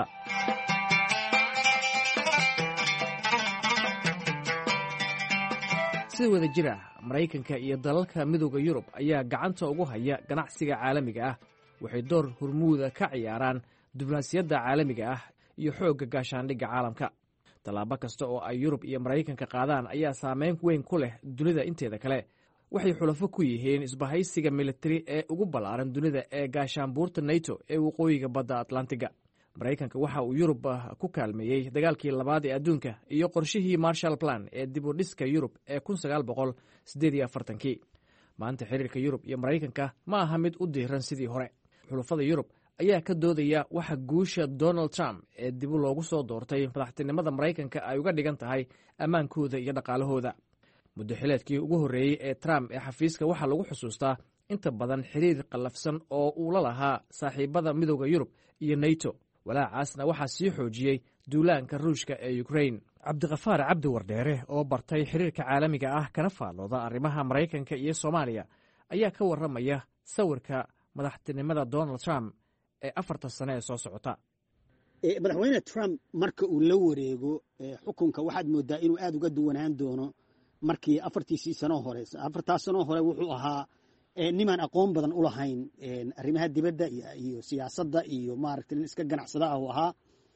si wada jira Maraykanka iyo dalalka midowga Yurub ayaa gacanta ugu haya ganacsiga caalamiga ah, waxay door hormuuda ka ciyaaraan diblomaasiyadda caalamiga ah iyo xoogga gaashaandhigga caalamka. tallaabo kasta oo ay yurub iyo maraykanka qaadaan ayaa saameyn weyn ku leh dunida inteeda kale. waxay xulafo ku yihiin isbahaysiga militari ee ugu ballaaran dunida ee gaashaanbuurta nato ee waqooyiga badda atlantiga. maraykanka waxa uu yurub ku kaalmeeyey dagaalkii labaad ee adduunka iyo qorshihii marshal plan ee dib u dhiska yurub ee kun sagaal boqol siddeed iyo afartankii. maanta xiriirka yurub iyo maraykanka ma aha mid u diiran sidii hore. xulafada yurub ayaa ka doodaya waxa guusha donald trump ee dibu loogu soo doortay madaxtinimada maraykanka ay uga dhigan tahay ammaankooda iyo dhaqaalahooda. muddo xileedkii ugu horreeyey ee trump ee xafiiska waxaa lagu xusuustaa inta badan xiriir qallafsan oo uu la lahaa saaxiibada midooda yurub iyo nato. walaacaasna waxaa sii xoojiyey duulaanka ruushka ee ukrain. cabdikafaar cabdi wardheere oo bartay xiriirka caalamiga ah kana faallooda arrimaha maraykanka iyo soomaaliya ayaa ka warramaya sawirka madaxtinimada donald trump ee afartan sane ee soo socota. madaxweyne trump marka uu la wareego xukunka waxaad moodaa inuu aad uga duwanaan doono markii afartiisii sanoo hore afartaas sanoo hore wuxuu ahaa nimaan aqoon badan u lahayn arrimaha dibadda iyo siyaasadda iyo maaragtay nin iska ganacsada ah uu ahaa.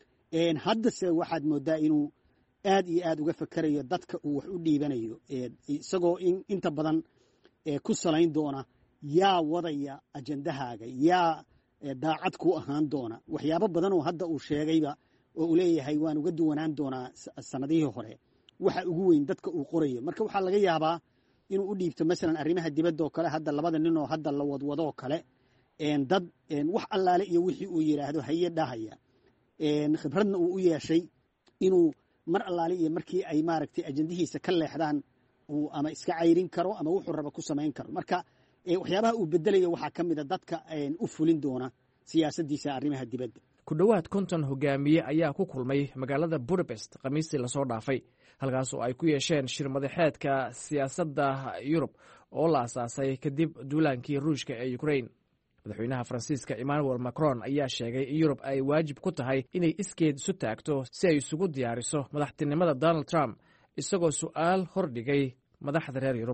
haddase waxaad moodaa inuu aad iyo aad uga fakerayo dadka uu wax u dhiibanayo isagoo inta badan ku salayn doona yaa wadaya ajendahaaga, yaa daacad ku ahaan doona. waxyaabo badan oo hadda uu sheegayba oo uu leeyahay waan uga duwanaan doonaa sanadihii hore waxa ugu weyn dadka uu qorayo. marka waxaa laga yaabaa inuu u dhiibto masalan arrimaha dibadda oo kale hadda labada nin oo hadda la wadwadoo kale dad wax allaale iyo wixii uu yidhaahdo haye dhahaya khibradna uu u yeeshay inuu mar allaale iyo markii ay maaragtay ajendihiisa ka leexdaan uu ama iska cayrin karo ama wuxuu raba ku samayn karo. marka waxyaabaha uu bedelayo waxaa ka mida dadka u fulin doona siyaasaddiisa arrimaha dibadda. ku dhowaad konton hogaamiye ayaa ku kulmay magaalada budapest khamiistii lasoo dhaafay, halkaas oo ay ku yeesheen shir madaxeedka siyaasadda yurub oo la asaasay kadib duulaankii ruushka ee ukrain. madaxweynaha faransiiska emmanuel macron ayaa sheegay in yurub ay waajib ku tahay inay iskeed isu taagto si ay isugu diyaariso madaxtinimada donald trump, isagoo su'aal hordhigay madaxda reer yurub.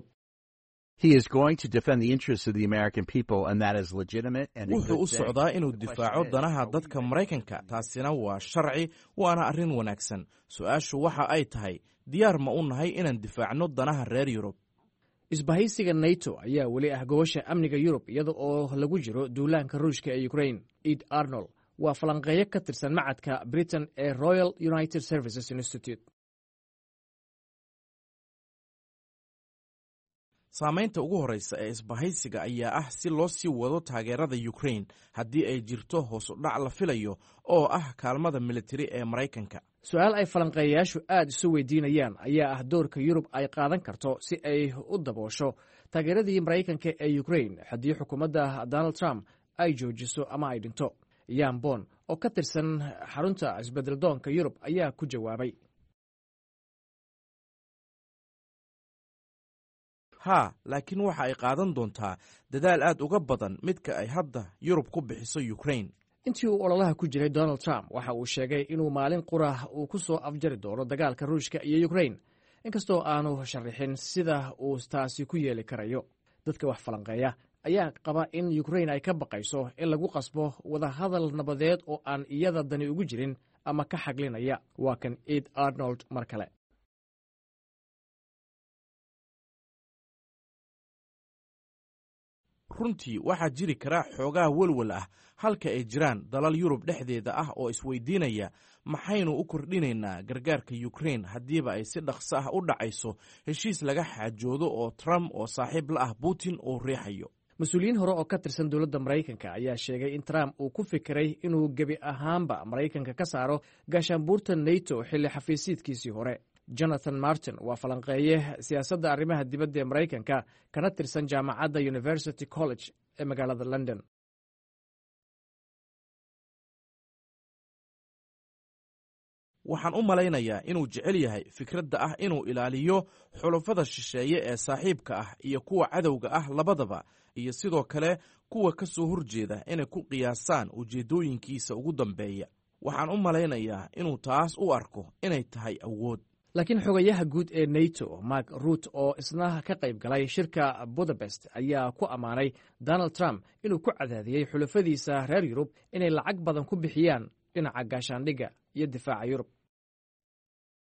wuxuu u socdaa inuu difaaco danaha dadka maraykanka, taasina waa sharci, waana arrin wanaagsan. su-aashu waxa ay tahay diyaar ma u nahay inaan difaacno danaha reer yurub. isbahaysiga nato ayaa weli ah gobosha amniga yurub iyada oo lagu jiro duulaanka ruushka ee ukrain. ed arnold waa falanqeeyo ka tirsan macadka britain ee royal united services institute. saamaynta ugu horreysa ee isbahaysiga ayaa ah si loo sii wado taageerada ukrain haddii ay jirto hoos u dhac la filayo oo ah kaalmada militari ee maraykanka. su-aal ay falanqeeyayaashu aad isu weydiinayaan ayaa ah doorka yurub ay qaadan karto si ay u daboosho taageeradii maraykanka ee ukrain haddii xukuumadda donald trump ay joojiso ama ay dhinto. yan bon oo ka tirsan xarunta isbeddeldoonka yurub ayaa ku jawaabay. haa laakiin waxa ay qaadan doontaa dadaal aad uga badan midka ay hadda yurub ku bixiso ukrain. intii uu ololaha ku jiray donald trump waxa uu sheegay inuu maalin qura uu ku soo afjari doono dagaalka ruushka iyo ukrain, inkastoo aanu sharaxin sida uu taasi ku yeeli karayo. dadka wax falanqeeya ayaa qaba in ukrain ay ka baqayso in lagu qasbo wadahadal nabadeed oo aan iyada dani ugu jirin ama ka xaglinaya. waa kan ed arnold mar kale. runtii waxaa jiri karaa xoogaa welwel ah halka ay jiraan dalal yurub dhexdeeda ah oo isweydiinaya maxaynu u kordhinaynaa gargaarka ukrain haddiiba ay si dhaqso ah u dhacayso heshiis laga xaajoodo oo trump oo saaxiib la ah putin uu riixayo. mas-uuliyiin hore oo ka tirsan dowladda maraykanka ayaa sheegay in trump uu ku fikiray inuu gebi ahaanba maraykanka ka saaro gaashaanbuurta nato xilli xafiisiidkiisii hore. jonathan martin waa falanqeeye siyaasadda arrimaha dibadda ee maraykanka kana tirsan jaamacadda university college ee magaalada london. waxaan u malaynayaa inuu jecel yahay fikradda ah inuu ilaaliyo xulafada shisheeye ee saaxiibka ah iyo kuwa cadowga ah labadaba, iyo sidoo kale kuwa ka soo horjeeda inay ku qiyaasaan ujeeddooyinkiisa ugu dambeeya. waxaan u malaynayaa inuu taas u arko inay tahay awood. laakiin xogayaha guud ee nato mark ruut oo isna ka qayb galay shirka budapest ayaa ku ammaanay donald trump inuu ku cadaadiyey xulafadiisa reer yurub inay lacag badan ku bixiyaan dhinaca gaashaandhigga iyo difaaca yurub.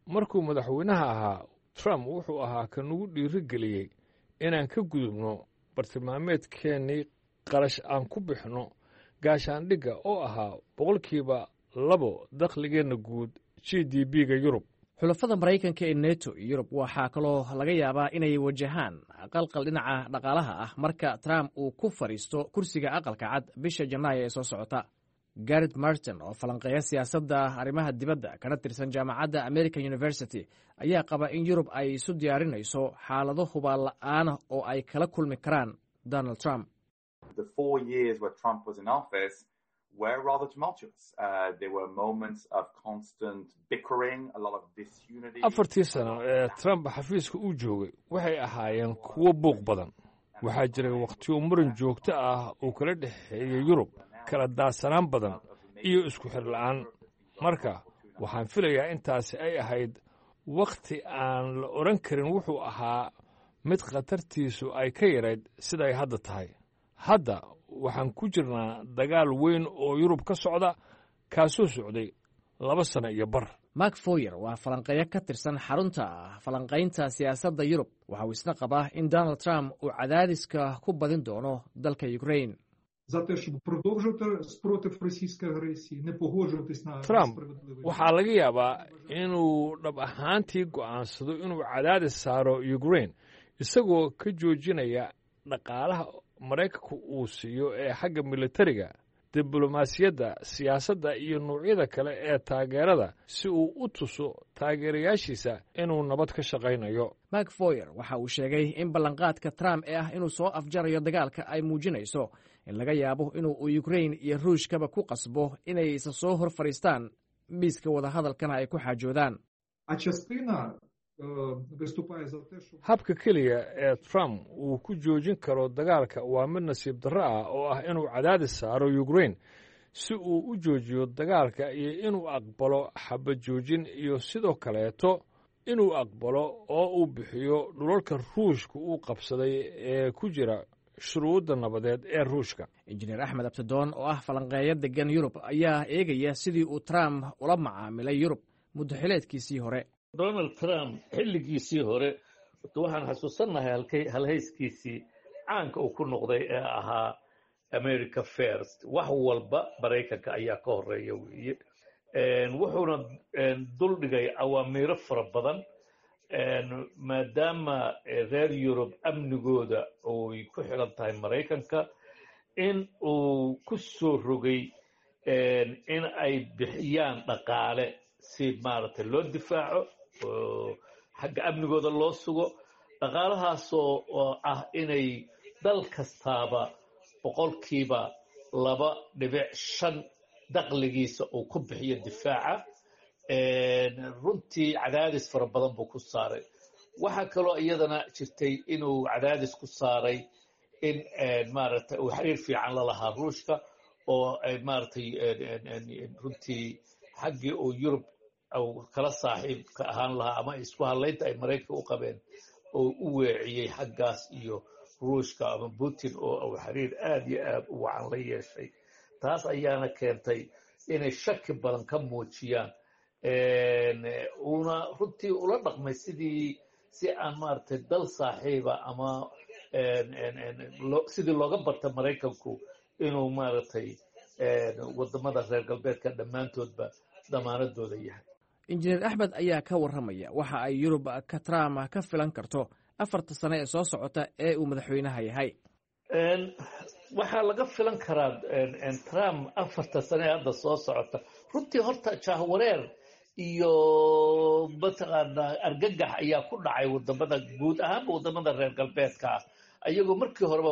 markuu madaxweynaha ahaa trump wuxuu ahaa ka nagu dhiirigeliyey inaan ka gudubno bartilmaameedkeennii qarash aan ku bixno gaashaandhigga oo ahaa boqolkiiba labo dakhligeenna guud g d b-ga yurub xulafada maraykanka ee neto iyo yurub waxaa kaloo laga yaabaa inay wajahaan qalqal dhinaca dhaqaalaha ah marka trump uu ku fadhiisto kursiga aqalka cad bisha janaayo ee soo socota garet martin oo falanqeeya siyaasadda arrimaha dibadda kana tirsan jaamacadda american university ayaa qaba in yurub ay isu diyaarinayso xaalado hubaal la'aana oo ay kala kulmi karaan donald trump were rather tumultuous. Uh, there were moments of constant bickering, a lot of disunity. afartii sano ee Trump xafiiska uu joogay waxay ahaayeen kuwo buuq badan. waxaa jiray wakhtiyo muran joogto ah oo kala dhexeeya Yurub, kala daadsanaan badan iyo isku xir la'aan. marka waxaan filayaa intaasi ay ahayd wakhti aan la oran karin wuxuu ahaa mid khatartiisu ay ka yarayd siday hadda tahay. hadda waxaan ku jirnaa dagaal weyn oo Yurub ka socda kaasoo socday laba sano iyo bar. mark foyer waa falanqeeyo ka tirsan xarunta falanqaynta siyaasadda Yurub. waxa uu isna qabaa in Donald Trump uu cadaadiska ku badin doono dalka Ukraine. Trump waxaa laga yaabaa inuu dhab ahaantii go'aansado inuu cadaadis saaro Ukraine isagoo ka joojinaya dhaqaalaha Maraykanku uu siiyo ee xagga militariga, diblomaasiyadda, siyaasadda iyo noocyada kale ee taageerada si uu u tuso taageerayaashiisa inuu nabad ka shaqaynayo. mark foyer waxa uu sheegay in ballanqaadka Trump ee ah inuu soo afjarayo dagaalka ay muujinayso in laga yaabo inuu Ukraine iyo Ruushkaba ku qasbo inay isa soo hor fadhiistaan miiska wadahadalkana ay ku xaajoodaan. habka keliya ee Trump uu ku joojin karo dagaalka waa mid nasiib darro ah oo ah inuu cadaadis saaro Ukraine si uu u joojiyo dagaalka iyo inuu aqbalo xabad joojin iyo sidoo kaleeto inuu aqbalo oo uu bixiyo dhulalka Ruushka uu qabsaday ee ku jira shuruudda nabadeed ee Ruushka. injineer Axmed Abtadoon oo ah falanqeeyo degan Yurub ayaa eegaya sidii uu Trump ula macaamilay Yurub muddo xileedkiisii hore. donald trump xilligiisii hore waxaan xasuusannahay halkay halhayskiisii caanka uu ku noqday ee ahaa America First. wax walba Maraykanka ayaa ka horeeya weeye. wuxuuna duldhigay awaamiiro fara badan maadaama reer Yurub amnigooda ay ku xiran tahay Maraykanka, in uu ku soo rogay in ay bixiyaan dhaqaale si maaragtay loo difaaco oo xagga amnigooda loo sugo. dhaqaalahaasoo oo ah inay dal kastaaba boqolkiiba laba dhibic shan dakhligiisa uu ku bixiyo difaaca. runtii cadaadis fara badan buu ku saaray. waxaa kaloo iyadana jirtay inuu cadaadis ku saaray in maaragtay uu xiriir fiican la lahaa Ruushka oo ay maaragtay runtii xaggii uu Yurub kala saaxiib ka ahaan lahaa ama isku hadlaynta ay Maraykanka u qabeen oo u weeciyey xaggaas iyo Ruushka ama Putin oo uu xiriir aad iyo aad u wacan la yeeshay. taas ayaana keentay inay shaki badan ka muujiyaan uuna runtii ula dhaqmay sidii si aan maaragtay dal saaxiiba ama sidii looga barta Maraykanku inuu maaragtay wadamada reer galbeedka dhammaantoodba damaanadooda yahay. injineer Axmed ayaa ka warramaya waxa ay Yurub ka Trump ka filan karto afarta sano ee soo socota ee uu madaxweynaha yahay. waxaa laga filan karaa Trump afarta sano ee hadda soo socota runtii horta jahwareer iyo mataqaanaa argagax ayaa ku dhacay wadamada guud ahaanba wadamada reer galbeedka ah ayagoo markii horeba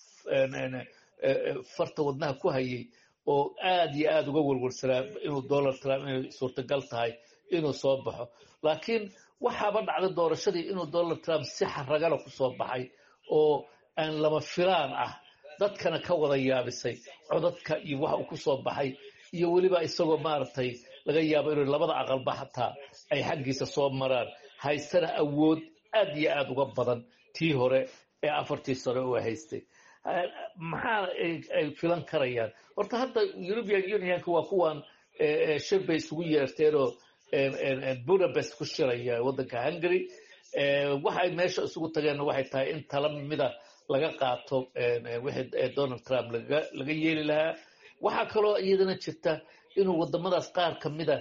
farta wadnaha ku hayay oo aad iyo aad uga warwarsanaa inuu Donald Trump inay suurtagal tahay inuu soo baxo. laakiin waxaaba dhacday doorashadii inuu Donald Trump si xaragala ku soo baxay oo aan lama filaan ah, dadkana ka wada yaabisay codadka iyo waxa uu ku soo baxay iyo weliba isagoo maaragtay laga yaabo inuu labada aqalba xataa ay xaggiisa soo maraan, haystana awood aad iyo aad uga badan tii hore ee afartii sano uu haystay. maxaa ay filan karayaan? horta hadda European Unionka waa kuwan shir bay isugu yeerteenoo budapest ku shiraya waddanka hungary waxay meesha isugu tageenna waxay tahay in tala mida laga qaato wixii donald trump laga laga yeeli lahaa. waxaa kaloo iyadana jirta inuu wadamadaas qaar ka mida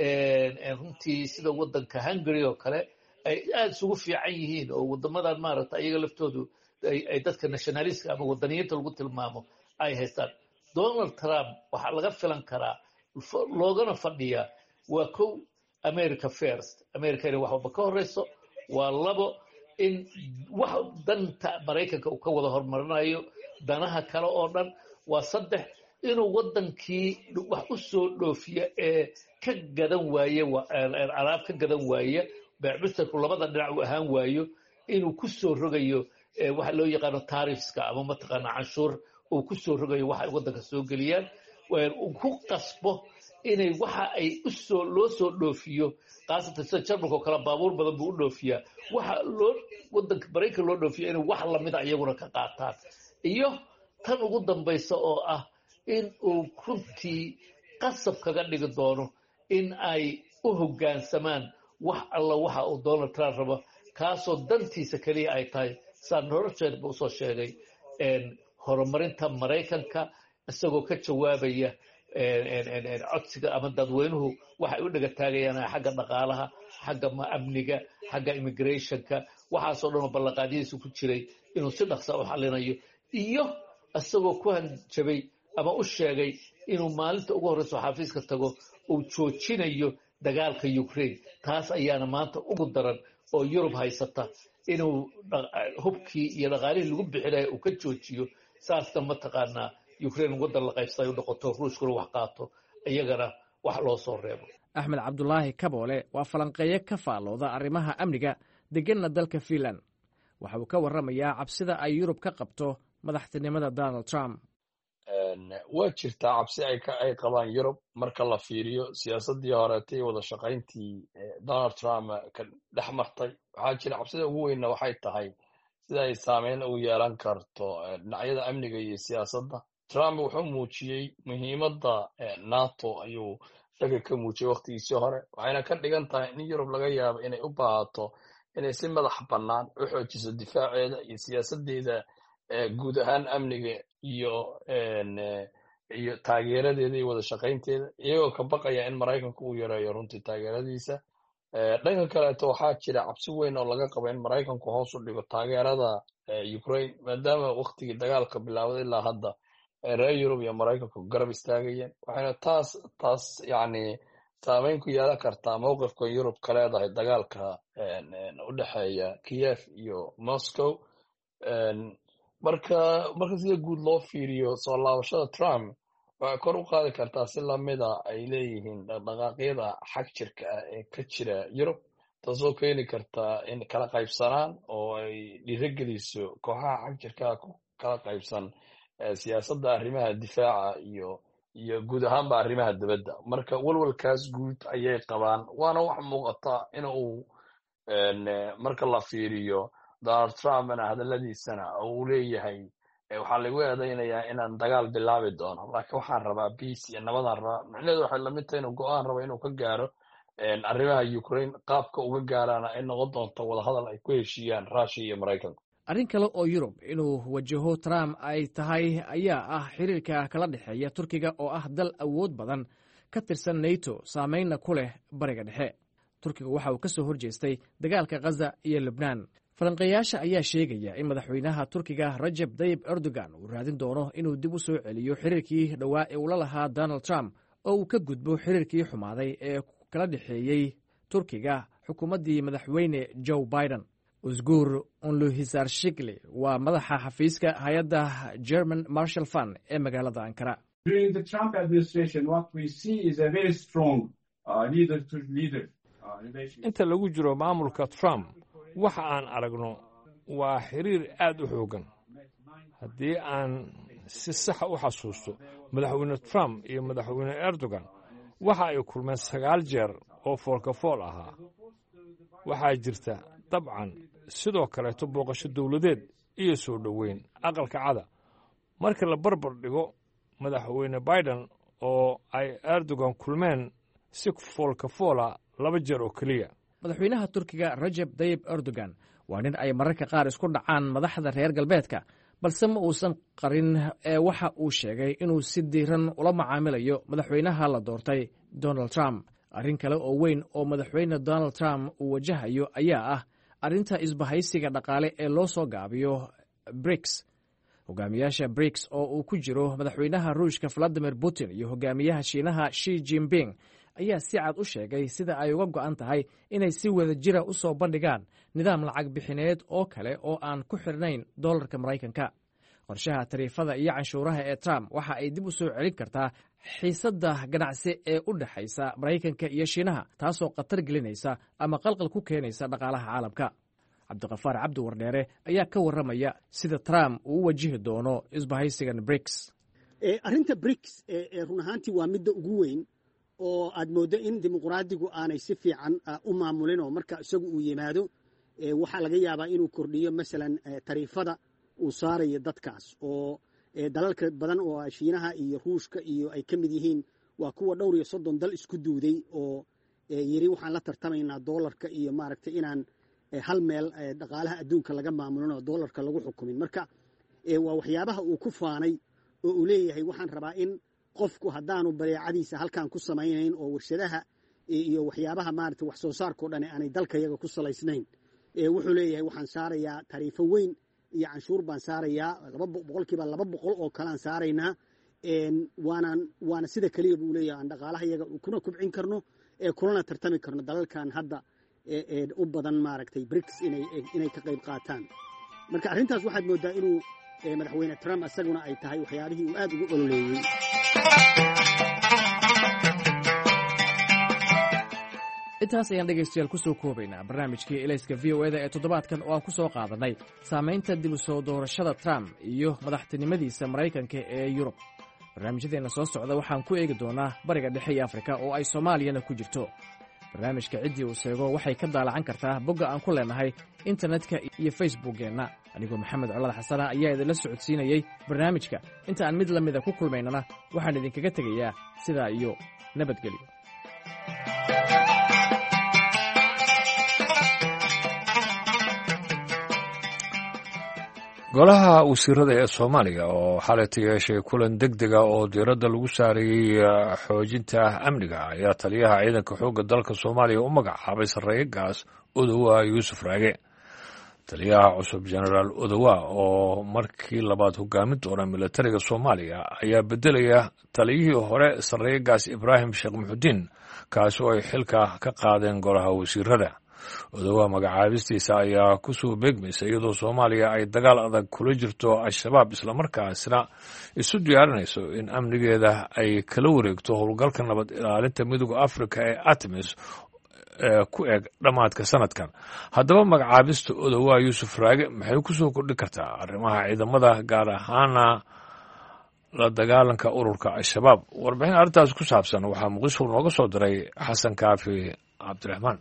runtii sida waddanka hungary oo kale ay aada isugu fiican yihiin oo wadamadan maaragta iyaga laftoodu ay dadka nationalistka ama wadaniyiinta lagu tilmaamo ay haystaan. donald trump waxaa laga filan karaa loogana fadhiyaa waa kow america first, america inay wax walba ka horeyso. waa labo in wax danta maraykanka uu ka wada horumarinayo danaha kale oo dhan. waa saddex inuu waddankii wax u soo dhoofiya ee ka gadan waaye alaab ka gadan waaya beecbistarku labada dhinac uu ahaan waayo inuu ku soo rogayo waxa loo yaqaano taarifska ama mataqaana canshuur uu ku soo rogayo waxa ay waddanka soo geliyaan. uu ku qasbo inay waxa ay usoo loo soo dhoofiyo qaasatan sida jarmalka oo kale baabuur badan buu u dhoofiyaa waxa loo waddanka maraykan loo dhoofiya inay wax lamida iyaguna ka qaataan. iyo tan ugu dambaysa oo ah in uu runtii qasab kaga dhigi doono in ay u hoggaansamaan wax alla waxa uu donald trump rabo kaasoo dantiisa keliya ay tahay saan horjeedba usoo sheegay horumarinta maraykanka isagoo ka jawaabaya codsiga ama dadweynuhu waxay u dhaga taagayaan xagga dhaqaalaha, xagga amniga, xagga immigrationka, waxaasoo dhan oo ballanqaadyadiisa ku jiray inuu si dhaqsa u xalinayo. iyo isagoo ku hanjabay ama u sheegay inuu maalinta ugu horreyso xafiiska tago uu joojinayo dagaalka ukraine. taas ayaana maanta ugu daran oo yurub haysata inuu hubkii iyo dhaqaalihii lagu bixinaya uu ka joojiyo. saasna mataqaanaa ukraine waddan la qaybsaday u noqoto, ruushkuna wax qaato, iyagana wax loo soo reebo. axmed cabdulaahi kaboole waa falanqeeye ka faallooda arrimaha amniga deganna dalka finland. waxa uu ka warramayaa cabsida ay yurub ka qabto madaxtinimada donald trump. waa jirtaa cabsi ay qabaan yurub marka la fiiriyo siyaasadii horeetay wada shaqayntii donald trump ka dhex martay. waxaa jira cabsida ugu weynna waxay tahay sida ay saameyn ugu yeelan karto dhinacyada amniga iyo siyaasadda. trump wuxuu muujiyey muhiimadda nato ayuu isaga ka muujiyey waqtigiisii hore, waxayna ka dhigan tahay in yurub laga yaabo inay u baahato inay si madax bannaan u xoojiso difaaceeda iyo siyaasadeeda guud ahaan amniga iyo iyo taageeradeeda iyo wada shaqaynteeda, iyagoo ka baqaya in maraykanku uu yareeyo runtii taageeradiisa. dhanka kaleeto waxaa jira cabsi weyn oo laga qabo in maraykanku hoos u dhigo taageerada ukraine, maadaama waqtigii dagaalka bilaawday ilaa hadda reer yurub iyo maraykanku garab istaagayeen. waxayna taas taas yacni saameyn ku yeelan kartaa mowqifka yurub ka leedahay dagaalka u dhexeeya kiev iyo moscow. marka marka sida guud loo fiiriyo soo laabashada trump waxay kor u qaadi kartaa si lamida ay leeyihiin dhaqdhaqaaqyada xag jirka ah ee ka jira yurub, taasoo keeni karta in kala qaybsanaan oo ay dhiirogeliso kooxaha xag jirkaa ku kala qaybsan siyaasadda arrimaha difaaca iyo iyo guud ahaanba arrimaha dibadda. marka walwalkaas guud ayay qabaan, waana wax muuqata in uu marka la fiiriyo donald trumpna hadaladiisana uu leeyahay waxaa lagu eedaynayaa inaan dagaal bilaabi doono, laakiin waxaan rabaa peace iyo nabadaan rabaa. micnaheedu waxay lamid tahay inuu go-aan rabo inuu ka gaaro arrimaha ukraine, qaabka uga gaaraana ay noqon doonto wadahadal ay ku heshiiyaan russia iyo maraykanku. arrin kale oo yurub inuu wajaho trump ay tahay ayaa ah xiriirka kala dhexeeya turkiga oo ah dal awood badan ka tirsan nato saameynna ku leh bariga dhexe. turkiga waxa uu ka soo horjeestay dagaalka khaza iyo lubnaan. falanqeeyaasha ayaa sheegaya in madaxweynaha turkiga rajab tayyib erdogan uu raadin doono inuu dib u soo celiyo xiriirkii dhowaa ee ula lahaa donald trump oo uu ka gudbo xiriirkii xumaaday ee kala dhexeeyey turkiga xukuumaddii madaxweyne joe biden. usguur unluhisar shikli waa madaxa xafiiska hay-adda german marshal fund ee magaalada ankara. inta lagu jiro maamulka trump waxa aan aragno waa xiriir aad u xooggan. haddii aan si saxa u xasuusto, madaxweyne trump iyo madaxweyne erdogan waxa ay kulmeen sagaal jeer oo foolkafool ahaa. waxaa jirta dabcan sidoo kaleeto booqasho dowladeed iyo soo dhoweyn aqalka cada. marka la barbar dhigo madaxweyne biden oo ay erdogan kulmeen si foolkafoola laba jeer oo keliya. madaxweynaha turkiga rajeb tayyib erdogan waa nin ay mararka qaar isku dhacaan madaxda reer galbeedka, balse ma uusan qarin ee waxa uu sheegay inuu si diiran ula macaamilayo madaxweynaha la doortay donald trump. arrin kale oo weyn oo madaxweyne donald trump uu wajahayo ayaa ah arrinta isbahaysiga dhaqaale ee loo soo gaabiyo briks. hogaamiyaasha briks oo uu ku jiro madaxweynaha ruushka valadimir putin iyo hogaamiyaha shiinaha shi jinping ayaa si cad u sheegay sida ay uga go'an tahay inay si wada jira u soo bandhigaan nidaam lacag bixineed oo kale oo aan ku xirnayn dollarka maraykanka. qorshaha tariifada iyo canshuuraha ee trump waxa ay dib u soo celin kartaa xiisadda ganacsi ee u dhexaysa maraykanka iyo shiinaha, taasoo khatar gelinaysa ama qalqal ku keenaysa dhaqaalaha caalamka. cabdiqafaar cabdi wardheere ayaa ka warramaya sida trump uu u wajihi doono isbahaysigan briks. arrinta briks run ahaantii waa midda ugu weyn oo aad mooddo in dimuqraadigu aanay si fiican u maamulin, oo marka isagu uu yimaado waxaa laga yaabaa inuu kordhiyo masalan tariifada uu saarayo dadkaas, oo dalalka badan oo shiinaha iyo ruushka iyo ay ka mid yihiin waa kuwa dhowr iyo soddon dal isku duuday oo yiri waxaan la tartamaynaa doolarka iyo maaragtay inaan hal meel dhaqaalaha adduunka laga maamulin oo doolarka lagu xukumin. marka waa waxyaabaha uu ku faanay oo uu leeyahay waxaan rabaa in qofku haddaanu badeecadiisa halkan ku samaynayn oo warshadaha iyo waxyaabaha maaragtay wax soo saarkao dhan aanay dalka yaga ku salaysnayn, wuxuu leeyahay waxaan saarayaa tariifo weyn iyo canshuur baan saarayaa boqolkiiba laba boqol oo kalean saaraynaa, waanaan waana sida keliya buu leeyahay aan dhaqaalaha yaga kuna kubcin karno ee kulana tartami karno dalalkan hadda u badan maaragtay briks inay inay ka qayb qaataan. marka arrintaas waxaad mooddaa inuu madaxweyne trump isaguna ay tahay waxyaabihii uu aad ugu ololeeyey. intaas ayaan dhegaystayaal ku soo koobaynaa barnaamijkii elayska v o eda ee toddobaadkan oo aan ku soo qaadannay saamaynta dib u soo doorashada trump iyo madaxtinimadiisa maraykanka ee yurub. barnaamijyadeenna soo socda waxaan ku eegi doonaa bariga dhexe iyo afrika oo ay soomaaliyana ku jirto. barnaamijka ciddii uu seego waxay ka daalacan kartaa bogga aan ku leenahay internetka iyo facebookkeenna. anigoo maxamed colad xasana ayaa idinla socodsiinayey barnaamijka. inta aan mid la mida ku kulmaynana waxaan idinkaga tegayaa sidaa iyo nabadgelyo. golaha wasiirada ee soomaaliya oo xalayta yeeshay kulan deg dega oo diiradda lagu saarayey xoojinta amniga ayaa taliyaha ciidanka xoogga dalka soomaaliya u magacaabay sarreeyagaas odowa yuusuf raage. taliyaha cusub jenaraal odowa oo markii labaad hogaamin doona militariga soomaaliya ayaa beddelaya taliyihii hore sarreeyagaas ibraahim sheekh muxudiin, kaasi oo ay xilka ka qaadeen golaha wasiirada. odowa magacaabistiisa ayaa ku soo beegmaysa iyadoo soomaaliya ay dagaal adag kula jirto al-shabaab, islamarkaasna isu diyaarinayso in amnigeeda ay kala wareegto howlgalka nabad ilaalinta midooda afrika ee artemis ee ku eg dhammaadka sanadkan. haddaba magacaabista odowa yuusuf raage maxay ku soo kordhin kartaa arrimaha ciidamada, gaar ahaana la dagaalanka ururka al-shabaab? warbixin arrintaas ku saabsan waxaa muqdisho nooga soo diray xasan kaafi cabdiraxmaan.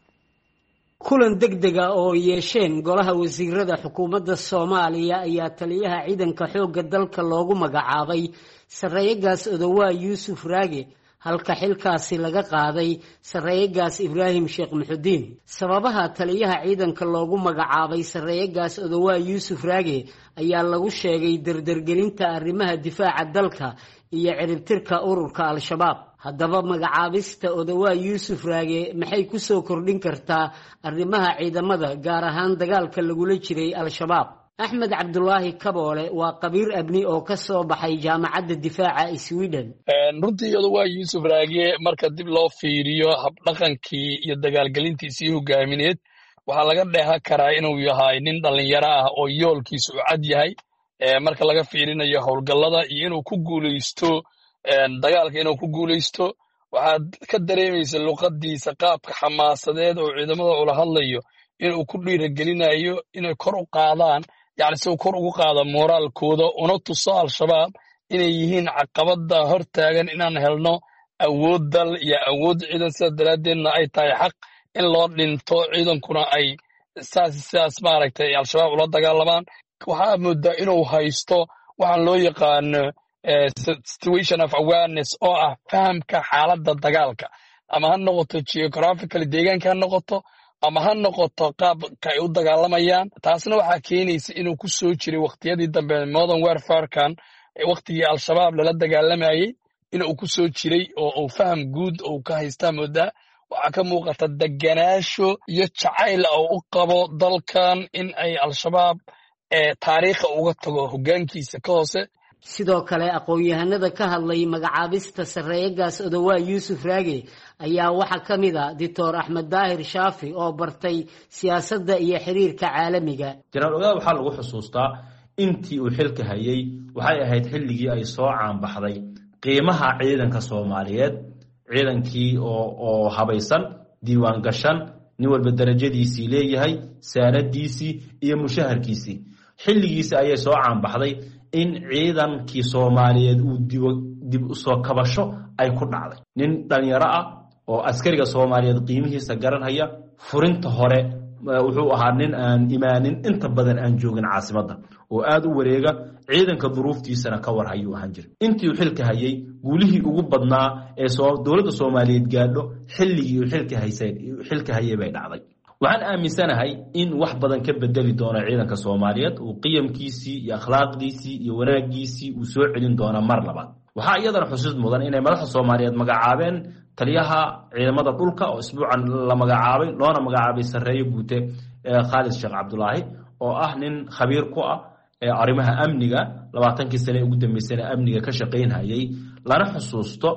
kulan deg dega oo yeesheen golaha wasiirada xukuumadda soomaaliya ayaa taliyaha ciidanka xoogga dalka loogu magacaabay sarreeyagaas odowa yuusuf raage, halka xilkaasi laga qaaday sarreeyagaas ibraahim sheekh muxudiin. sababaha taliyaha ciidanka loogu magacaabay sarreeyagaas odowa yuusuf raage ayaa lagu sheegay dardargelinta arrimaha difaaca dalka iyo ciribtirka ururka al-shabaab. haddaba magacaabista odowa yuusuf raage maxay ku soo kordhin kartaa arrimaha ciidamada, gaar ahaan dagaalka lagula jiray al-shabaab? axmed cabdulaahi kaboole waa qabiir abni oo ka soo baxay jaamacadda difaaca sweden. runtii odowa yuusuf raage marka dib loo fiiriyo habdhaqankii iyo dagaalgelintiisii hogaamineed waxaa laga dheehan karaa inuu yahay nin dhallinyaro ah oo yoolkiisa u cad yahay marka laga fiirinayo howlgallada iyo inuu ku guulaysto dagaalka inuu ku guulaysto. waxaad ka dareemaysa luqadiisa qaabka xamaasadeed oo ciidamada ula hadlayo inuu ku dhiiragelinayo inay kor u qaadaan, yani si uu kor ugu qaado moraalkooda una tuso al-shabaab inay yihiin caqabada hortaagan inaan helno awood dal iyo awood ciidan. sidaas daraaddeedna ay tahay xaq in loo dhinto, ciidankuna ay saas sidaas maaragtay al-shabaab ula dagaalamaan. waxaa moodaa inuu haysto waxaan loo yaqaano situation of awareness oo ah fahamka xaaladda dagaalka. ama ha noqoto geographical deegaanka ha noqoto ama ha noqoto qaabka ay u dagaalamayaan. taasna waxaa keenaysa inuu ku soo jiray waqtiyadii dambe modern warfarekan waqtigii al-shabaab lala dagaalamayay inuu ku soo jiray oo uu faham guud uu ka haystaa moodaa. waxaa ka muuqata deganaasho iyo jacayl oo u qabo dalkan in ay al-shabaab taariikha uga tago hoggaankiisa ka hoose. sidoo kale aqoon-yahanada ka hadlay magacaabista sarreeyagaas odawaa yuusuf raage ayaa waxaa ka mid a doctor axmed daahir shaafi oo bartay siyaasadda iyo xiriirka caalamiga. jenaraal ogaal waxaa lagu xusuustaa intii uu xilka hayay waxay ahayd xilligii ay soo caanbaxday qiimaha ciidanka soomaaliyeed, ciidankii oo oo habaysan, diiwaan gashan, nin walba darajadiisii leeyahay, saanadiisii iyo mushaharkiisii. xilligiisa ayay soo caanbaxday in ciidankii Soomaaliyeed uu dib u soo kabasho ay ku dhacday. nin dhalinyaro ah oo askariga Soomaaliyeed qiimihiisa garanaya, furinta hore wuxuu ahaa nin aan imaanin inta badan aan joogin caasimadda oo aad u wareega, ciidanka duruuftiisana ka war hayuu ahaan jiray. intii uu xilka hayay guulihii ugu badnaa ee soo dowladda Soomaaliyeed gaadho xilligii uu xilka haysay xilka hayay bay dhacday. waxaan aaminsanahay in wax badan ka bedeli doono ciidanka Soomaaliyeed oo qiyamkiisii iyo akhlaaqdiisii iyo wanaagiisii uu soo celin doono mar labaad. waxaa iyadana xusid mudan inay madaxda Soomaaliyeed magacaabeen taliyaha ciidamada dhulka oo isbuucan la magacaabay loona magacaabay sareeyo guute Khalid Sheekh Cabdullaahi oo ah nin khabiir ku ah arrimaha amniga labaatankii sano ugu dambeysay amniga ka shaqeynayay, lana xusuusto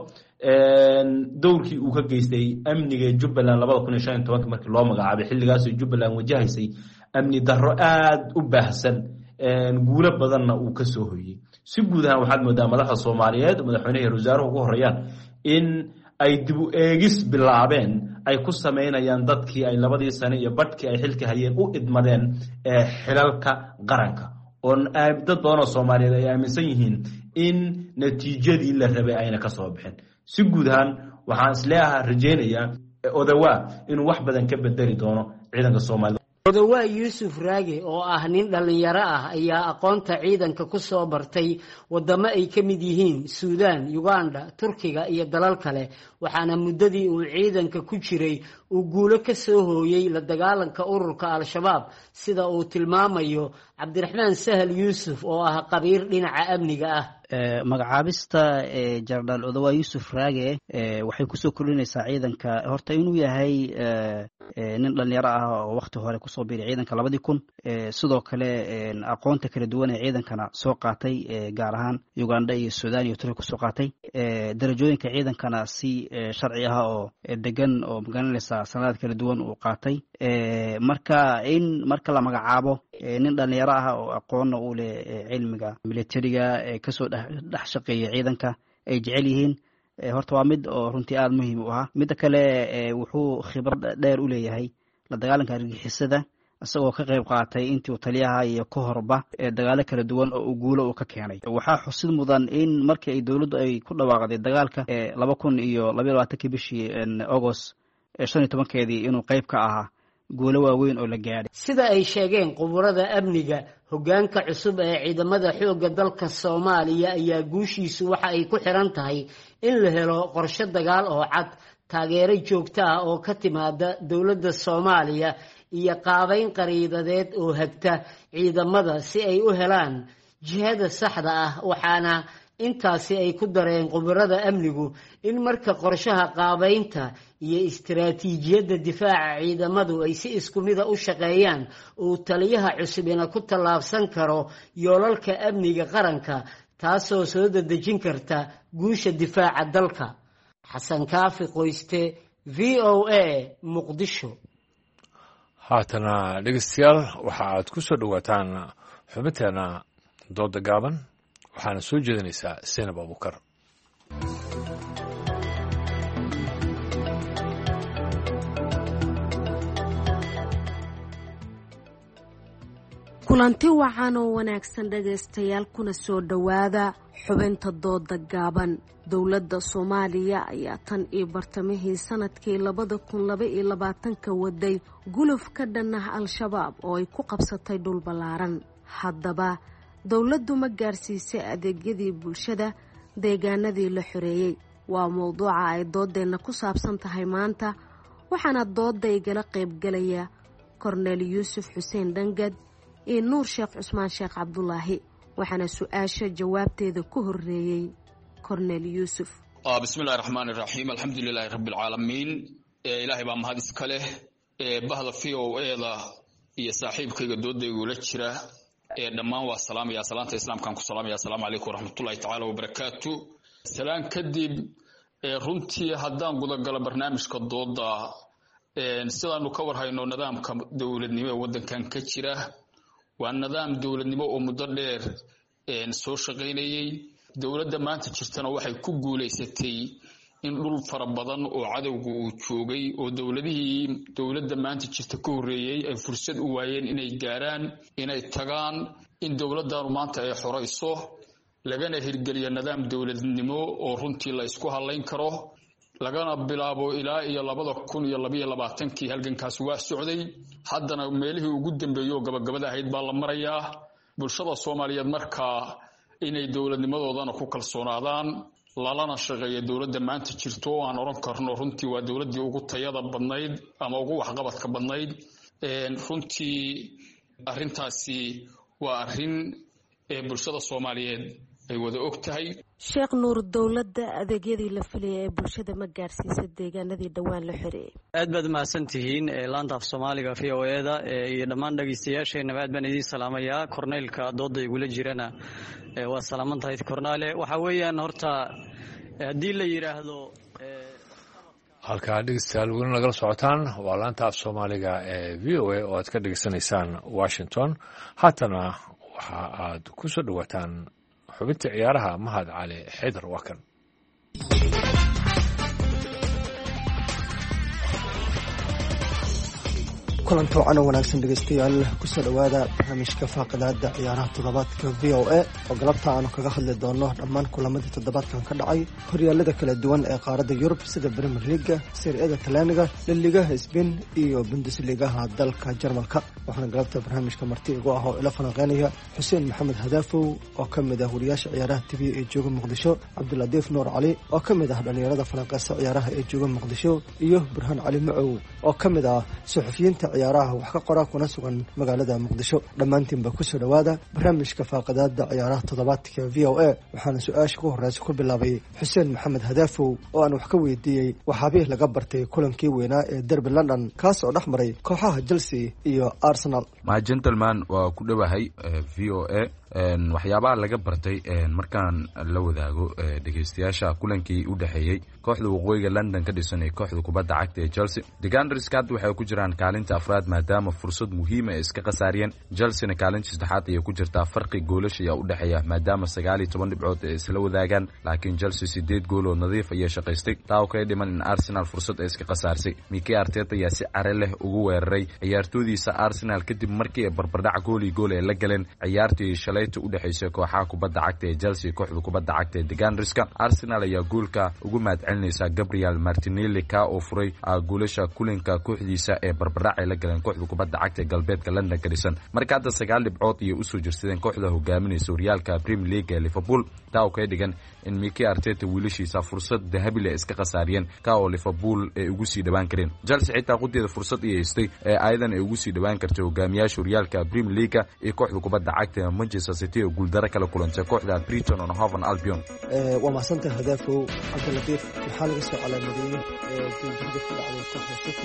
dowrkii uu ka geystay amniga Jubbaland labada kun iyo shan iyo toban markii loo magacaabay. xilligaas Jubbaland wajahaysay amni darro aad u baahsan, guulo badanna uu ka soo hoyay. si guud ahaan waxaad moodaa madaxda Soomaaliyeed madaxweynaha iyo wasaaruhu ugu horeeyaan in ay dib u eegis bilaabeen ay ku sameynayaan dadkii ay labadii sano iyo badhkii ay xilka hayeen u idmadeen xilalka qaranka. oo dad badan oo Soomaaliyeed ay aaminsan yihiin in natiijadii la rabay ayna ka soo bixin. si guud ahaan waxaan isleeyahay rajeynayaa odawaa inuu wax badan ka bedeli doono ciidanka Soomaaliyeed. odawaa yuusuf raage oo ah nin dhalinyaro ah ayaa aqoonta ciidanka ku soo bartay wadamo ay ka mid yihiin Suudaan, Uganda, Turkiga iyo dalal kale, waxaana muddadii uu ciidanka ku jiray uu guulo ka soo hooyay la dagaalanka ururka al-shabaab sida uu tilmaamayo Cabdiraxmaan Sahal Yuusuf oo ah qabiir dhinaca amniga ah. magacaabista jenaraal odawaa yuusuf raage waxay ku soo kordhinaysaa ciidanka horta inuu yahay nin dhalinyaro ah oo waqti hore ku soo biiray ciidanka labadii kun, sidoo kale aqoonta kala duwan ee ciidankana soo qaatay, gaar ahaan Uganda iyo Suudaan iyo Turkiga ku soo qaatay, darajooyinka ciidankana si sharci ah oo degan oo magaranaysa sanad kala duwan uu qaatay. marka in marka la magacaabo nin dhalinyaro ah oo aqoon u leh cilmiga militariga kasoo dhex shaqeeya ciidanka ay jecel yihiin, horta waa mid oo runtii aad muhiim u ah. midda kale wuxuu khibrad dheer u leeyahay la dagaalanka argagixisada, isagoo ka qayb qaatay intii uu taliyaha iyo ka horba dagaalo kala duwan oo uu guulo uu ka keenay. waxaa xusid mudan in markii ay dowladdu ay ku dhawaaqday dagaalka laba kun iyo laba iyo labaatankii bishii August shan iyo tobankeedii inuu qayb ka ahaa guulo waaweyn oo la gaadhay. sida ay sheegeen khubarada amniga, hoggaanka cusub ee ciidamada xoogga dalka Soomaaliya ayaa guushiisu waxa ay ku xiran tahay in la helo qorshe dagaal oo cad, taageero joogto ah oo ka timaada dowladda Soomaaliya iyo qaabayn qariidadeed oo hagta ciidamada si ay u helaan jihada saxda ah. waxaana intaasi ay ku dareen khubarada amnigu in marka qorshaha qaabaynta iyo istiraatiijiyadda difaaca ciidamadu ay si isku mid ah u shaqeeyaan uu taliyaha cusubina ku tallaabsan karo yoolalka amniga qaranka, taasoo soo dedejin karta guusha difaaca dalka. xasan kaafi qoyste, v o a, Muqdisho. haatana dhegeystayaal waxa aad ku soo dhawaataan xubinteena dooda gaaban, waxaana soo jeedinaysaa Zainab Abuukar. kulanti wacan oo wanaagsan dhegaystayaal, kuna soo dhowaada xubinta dooda gaaban. dowladda Soomaaliya ayaa tan iyo bartamihii sanadkii labada kun laba iyo labaatanka waday guluf ka dhan ah al-shabaab oo ay ku qabsatay dhul ballaaran. haddaba dowladdu ma gaarsiisay adeegyadii bulshada deegaanadii la xoreeyey? waa mowduuca ay doodeenna ku saabsan tahay maanta waxaana dooda igala qaybgalaya korneel yuusuf xuseen dhangad iyo nuur sheekh cusmaan sheekh cabdulaahi waxaana su-aasha jawaabteeda ku horeeyey korneel yuusuf. bismillahi raxmaani raxiim alxamdulilaahi rabbilcaalamiin ilaahay baa mahad iska leh bahda v o eda iyo saaxiibkayga doodaygula jira dhammaan waa salaamaya salaanta islaamkaan ku salaamaya asalaamu calaykum waraxmatullahi tacaala wabarakaatu. salaan kadib runtii haddaan gudagalo barnaamijka dooda sidaanu ka warhayno nidaamka dowladnimo ee waddankan ka jira waa nidaam dowladnimo oo muddo dheer soo shaqaynayay. dowladda maanta jirtana waxay ku guulaysatay in dhul fara badan oo cadowga uu joogay oo dowladihii dowladda maanta jirta ka horreeyey ay fursad u waayeen inay gaaraan inay tagaan in dowladdaanu maanta ay xorayso lagana hirgeliyo nidaam dowladnimo oo runtii la isku halayn karo lagana bilaabo ilaa iyo labada kun iyo labiyo labaatankii halgankaas waa socday. haddana meelihii ugu dambeeyey oo gabagabada ahayd baa la marayaa. bulshada soomaaliyeed markaa inay dowladnimadoodana ku kalsoonaadaan lalana shaqeeya dowladda maanta jirto oo aan oran karno runtii waa dowladdii ugu tayada badnayd ama ugu waxqabadka badnayd. runtii arrintaasi waa arrin ee bulshada soomaaliyeed ay wada og tahay. sheekh nuur, dowladda adeegyadii la filayay ee bulshada ma gaarsiisa deegaanadii dhowaan la xoreeyey? aad baad mahadsan tihiin laanta af soomaaliga v o eda iyo dhammaan dhageystayaasheenaba aad baan idiin salaamayaa. korneylka dooda igula jirana waa salaaman tahay kornaale. waxaa weeyaan horta haddii la yidhaahdo halkaa dhegeystayaal weli nagala socotaan waa laanta af soomaaliga ee v o a oo aad ka dhegeysanaysaan washington. haatana waxa aad ku soo dhowaataan xubinta ciyaaraha. mahad cali xaydar waa kan. kulanto cano wanaagsan dhegeystayaal kusoo dhowaada barnaamijka faaqadaada ciyaaraha toddobaadka v o a oo galabta aanu kaga hadli doono dhammaan kulamadii toddobaadkan ka dhacay horyaalada kala duwan ee qaaradda yurub sida brimier liga, siriyada talyaaniga, laligaha sbain iyo bundesligaha dalka jarmalka. waxaana galabta barnaamijka marti igu ah oo ila falanqeynaya xuseen maxamed hadaafow oo ka mid ah wariyaasha ciyaaraha t v ee jooga muqdisho, cabdiladiif nuur cali oo ka mid ah dhalinyarada falanqeysa ciyaaraha ee jooga muqdisho, iyo burhaan cali macow oo ka mid ah suxufiyiinta ciyaaraha wax ka qora kuna sugan magaalada muqdisho. dhammaantiinba kusoo dhowaada barnaamijka faaqadaada ciyaaraha toddobaadka v o a. waxaana su-aasha ku horeysa ku bilaabay xuseen maxamed hadaafow oo aan wax ka weydiiyey waxaabih laga bartay kulankii weynaa ee derby london kaas oo dhex maray kooxaha chelsea iyo arsenal. ma gentleman waa ku dhowahay v o a. waxyaabaha laga bartay markaan la wadaago dhegeystayaasha kulankii u dhexeeyey kooxda waqooyiga london ka dhisan ee kooxda kubadda cagta ee chelsea. the gunners hadda waxay ku jiraan kaalinta afraad maadaama fursad muhiima ay iska khasaariyeen. chelseana kaalinta saddexaad ayay ku jirtaa. farqi goolasha ayaa u dhexeeya maadaama sagaal iyo toban dhibcood ay isla wadaagaan, laakiin chelsea sideed gool oo nadiif ayay shaqaystay. taa oo kaga dhiman in arsenal fursad ay iska khasaarsay. mikel arteta ayaa si care leh ugu weeraray ciyaartoodiisa arsenal kadib markii ay barbardhac gool iyo gool ay la galeen ciyaartii shalay u dhexeysay kooxaha kubadda cagta ee Chelsea kooxda kubadda cagta ee The Gunners-ka. Arsenal ayaa goolka ugu mahadcelinaysa Gabriel Martinelli ka oo furay goolasha kulanka kooxdiisa ee barbardhac ay la galeen kooxda kubadda cagta ee galbeedka London ka dhisan. marka hadda sagaal dhibcood iyo u soo jirsadeen kooxda hogaaminaysa horyaalka Premier League ee Liverpool. taa oo ka dhigan in Mikel Arteta wiilashiisa fursad dahabi leh iska khasaariyeen ka oo Liverpool ay ugu sii dhawaan kareen. Chelsea xitaa qudeeda fursad ay haystay ee aydan ay ugu sii dhawaan kartay hogaamiyaasha horyaalka Premier League ee kooxda kubadda cagta ee Manchester City oo guuldaro kala kulantay kooxda Brighton and Hove Albion. ee waa maasanta hadafo Cabdiladiif maxaa laga soo calaamadeeyay ee guuldarada ku dhacday kooxda City.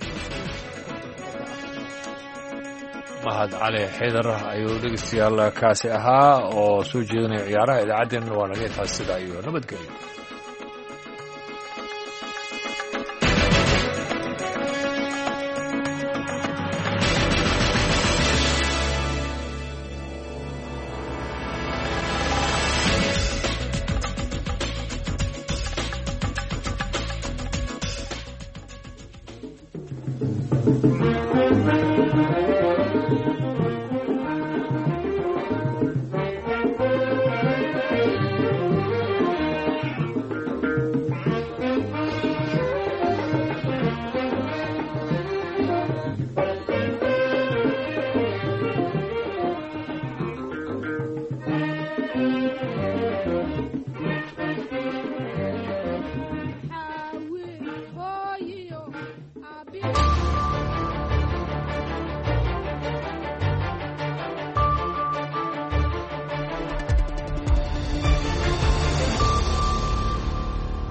mahad cali xaydar ayuu dhegeystayaal kaasi ahaa oo soo jeedinaya ciyaaraha idaacaddeenna waa naga intaas sida iyo nabadgelyo. Thank you.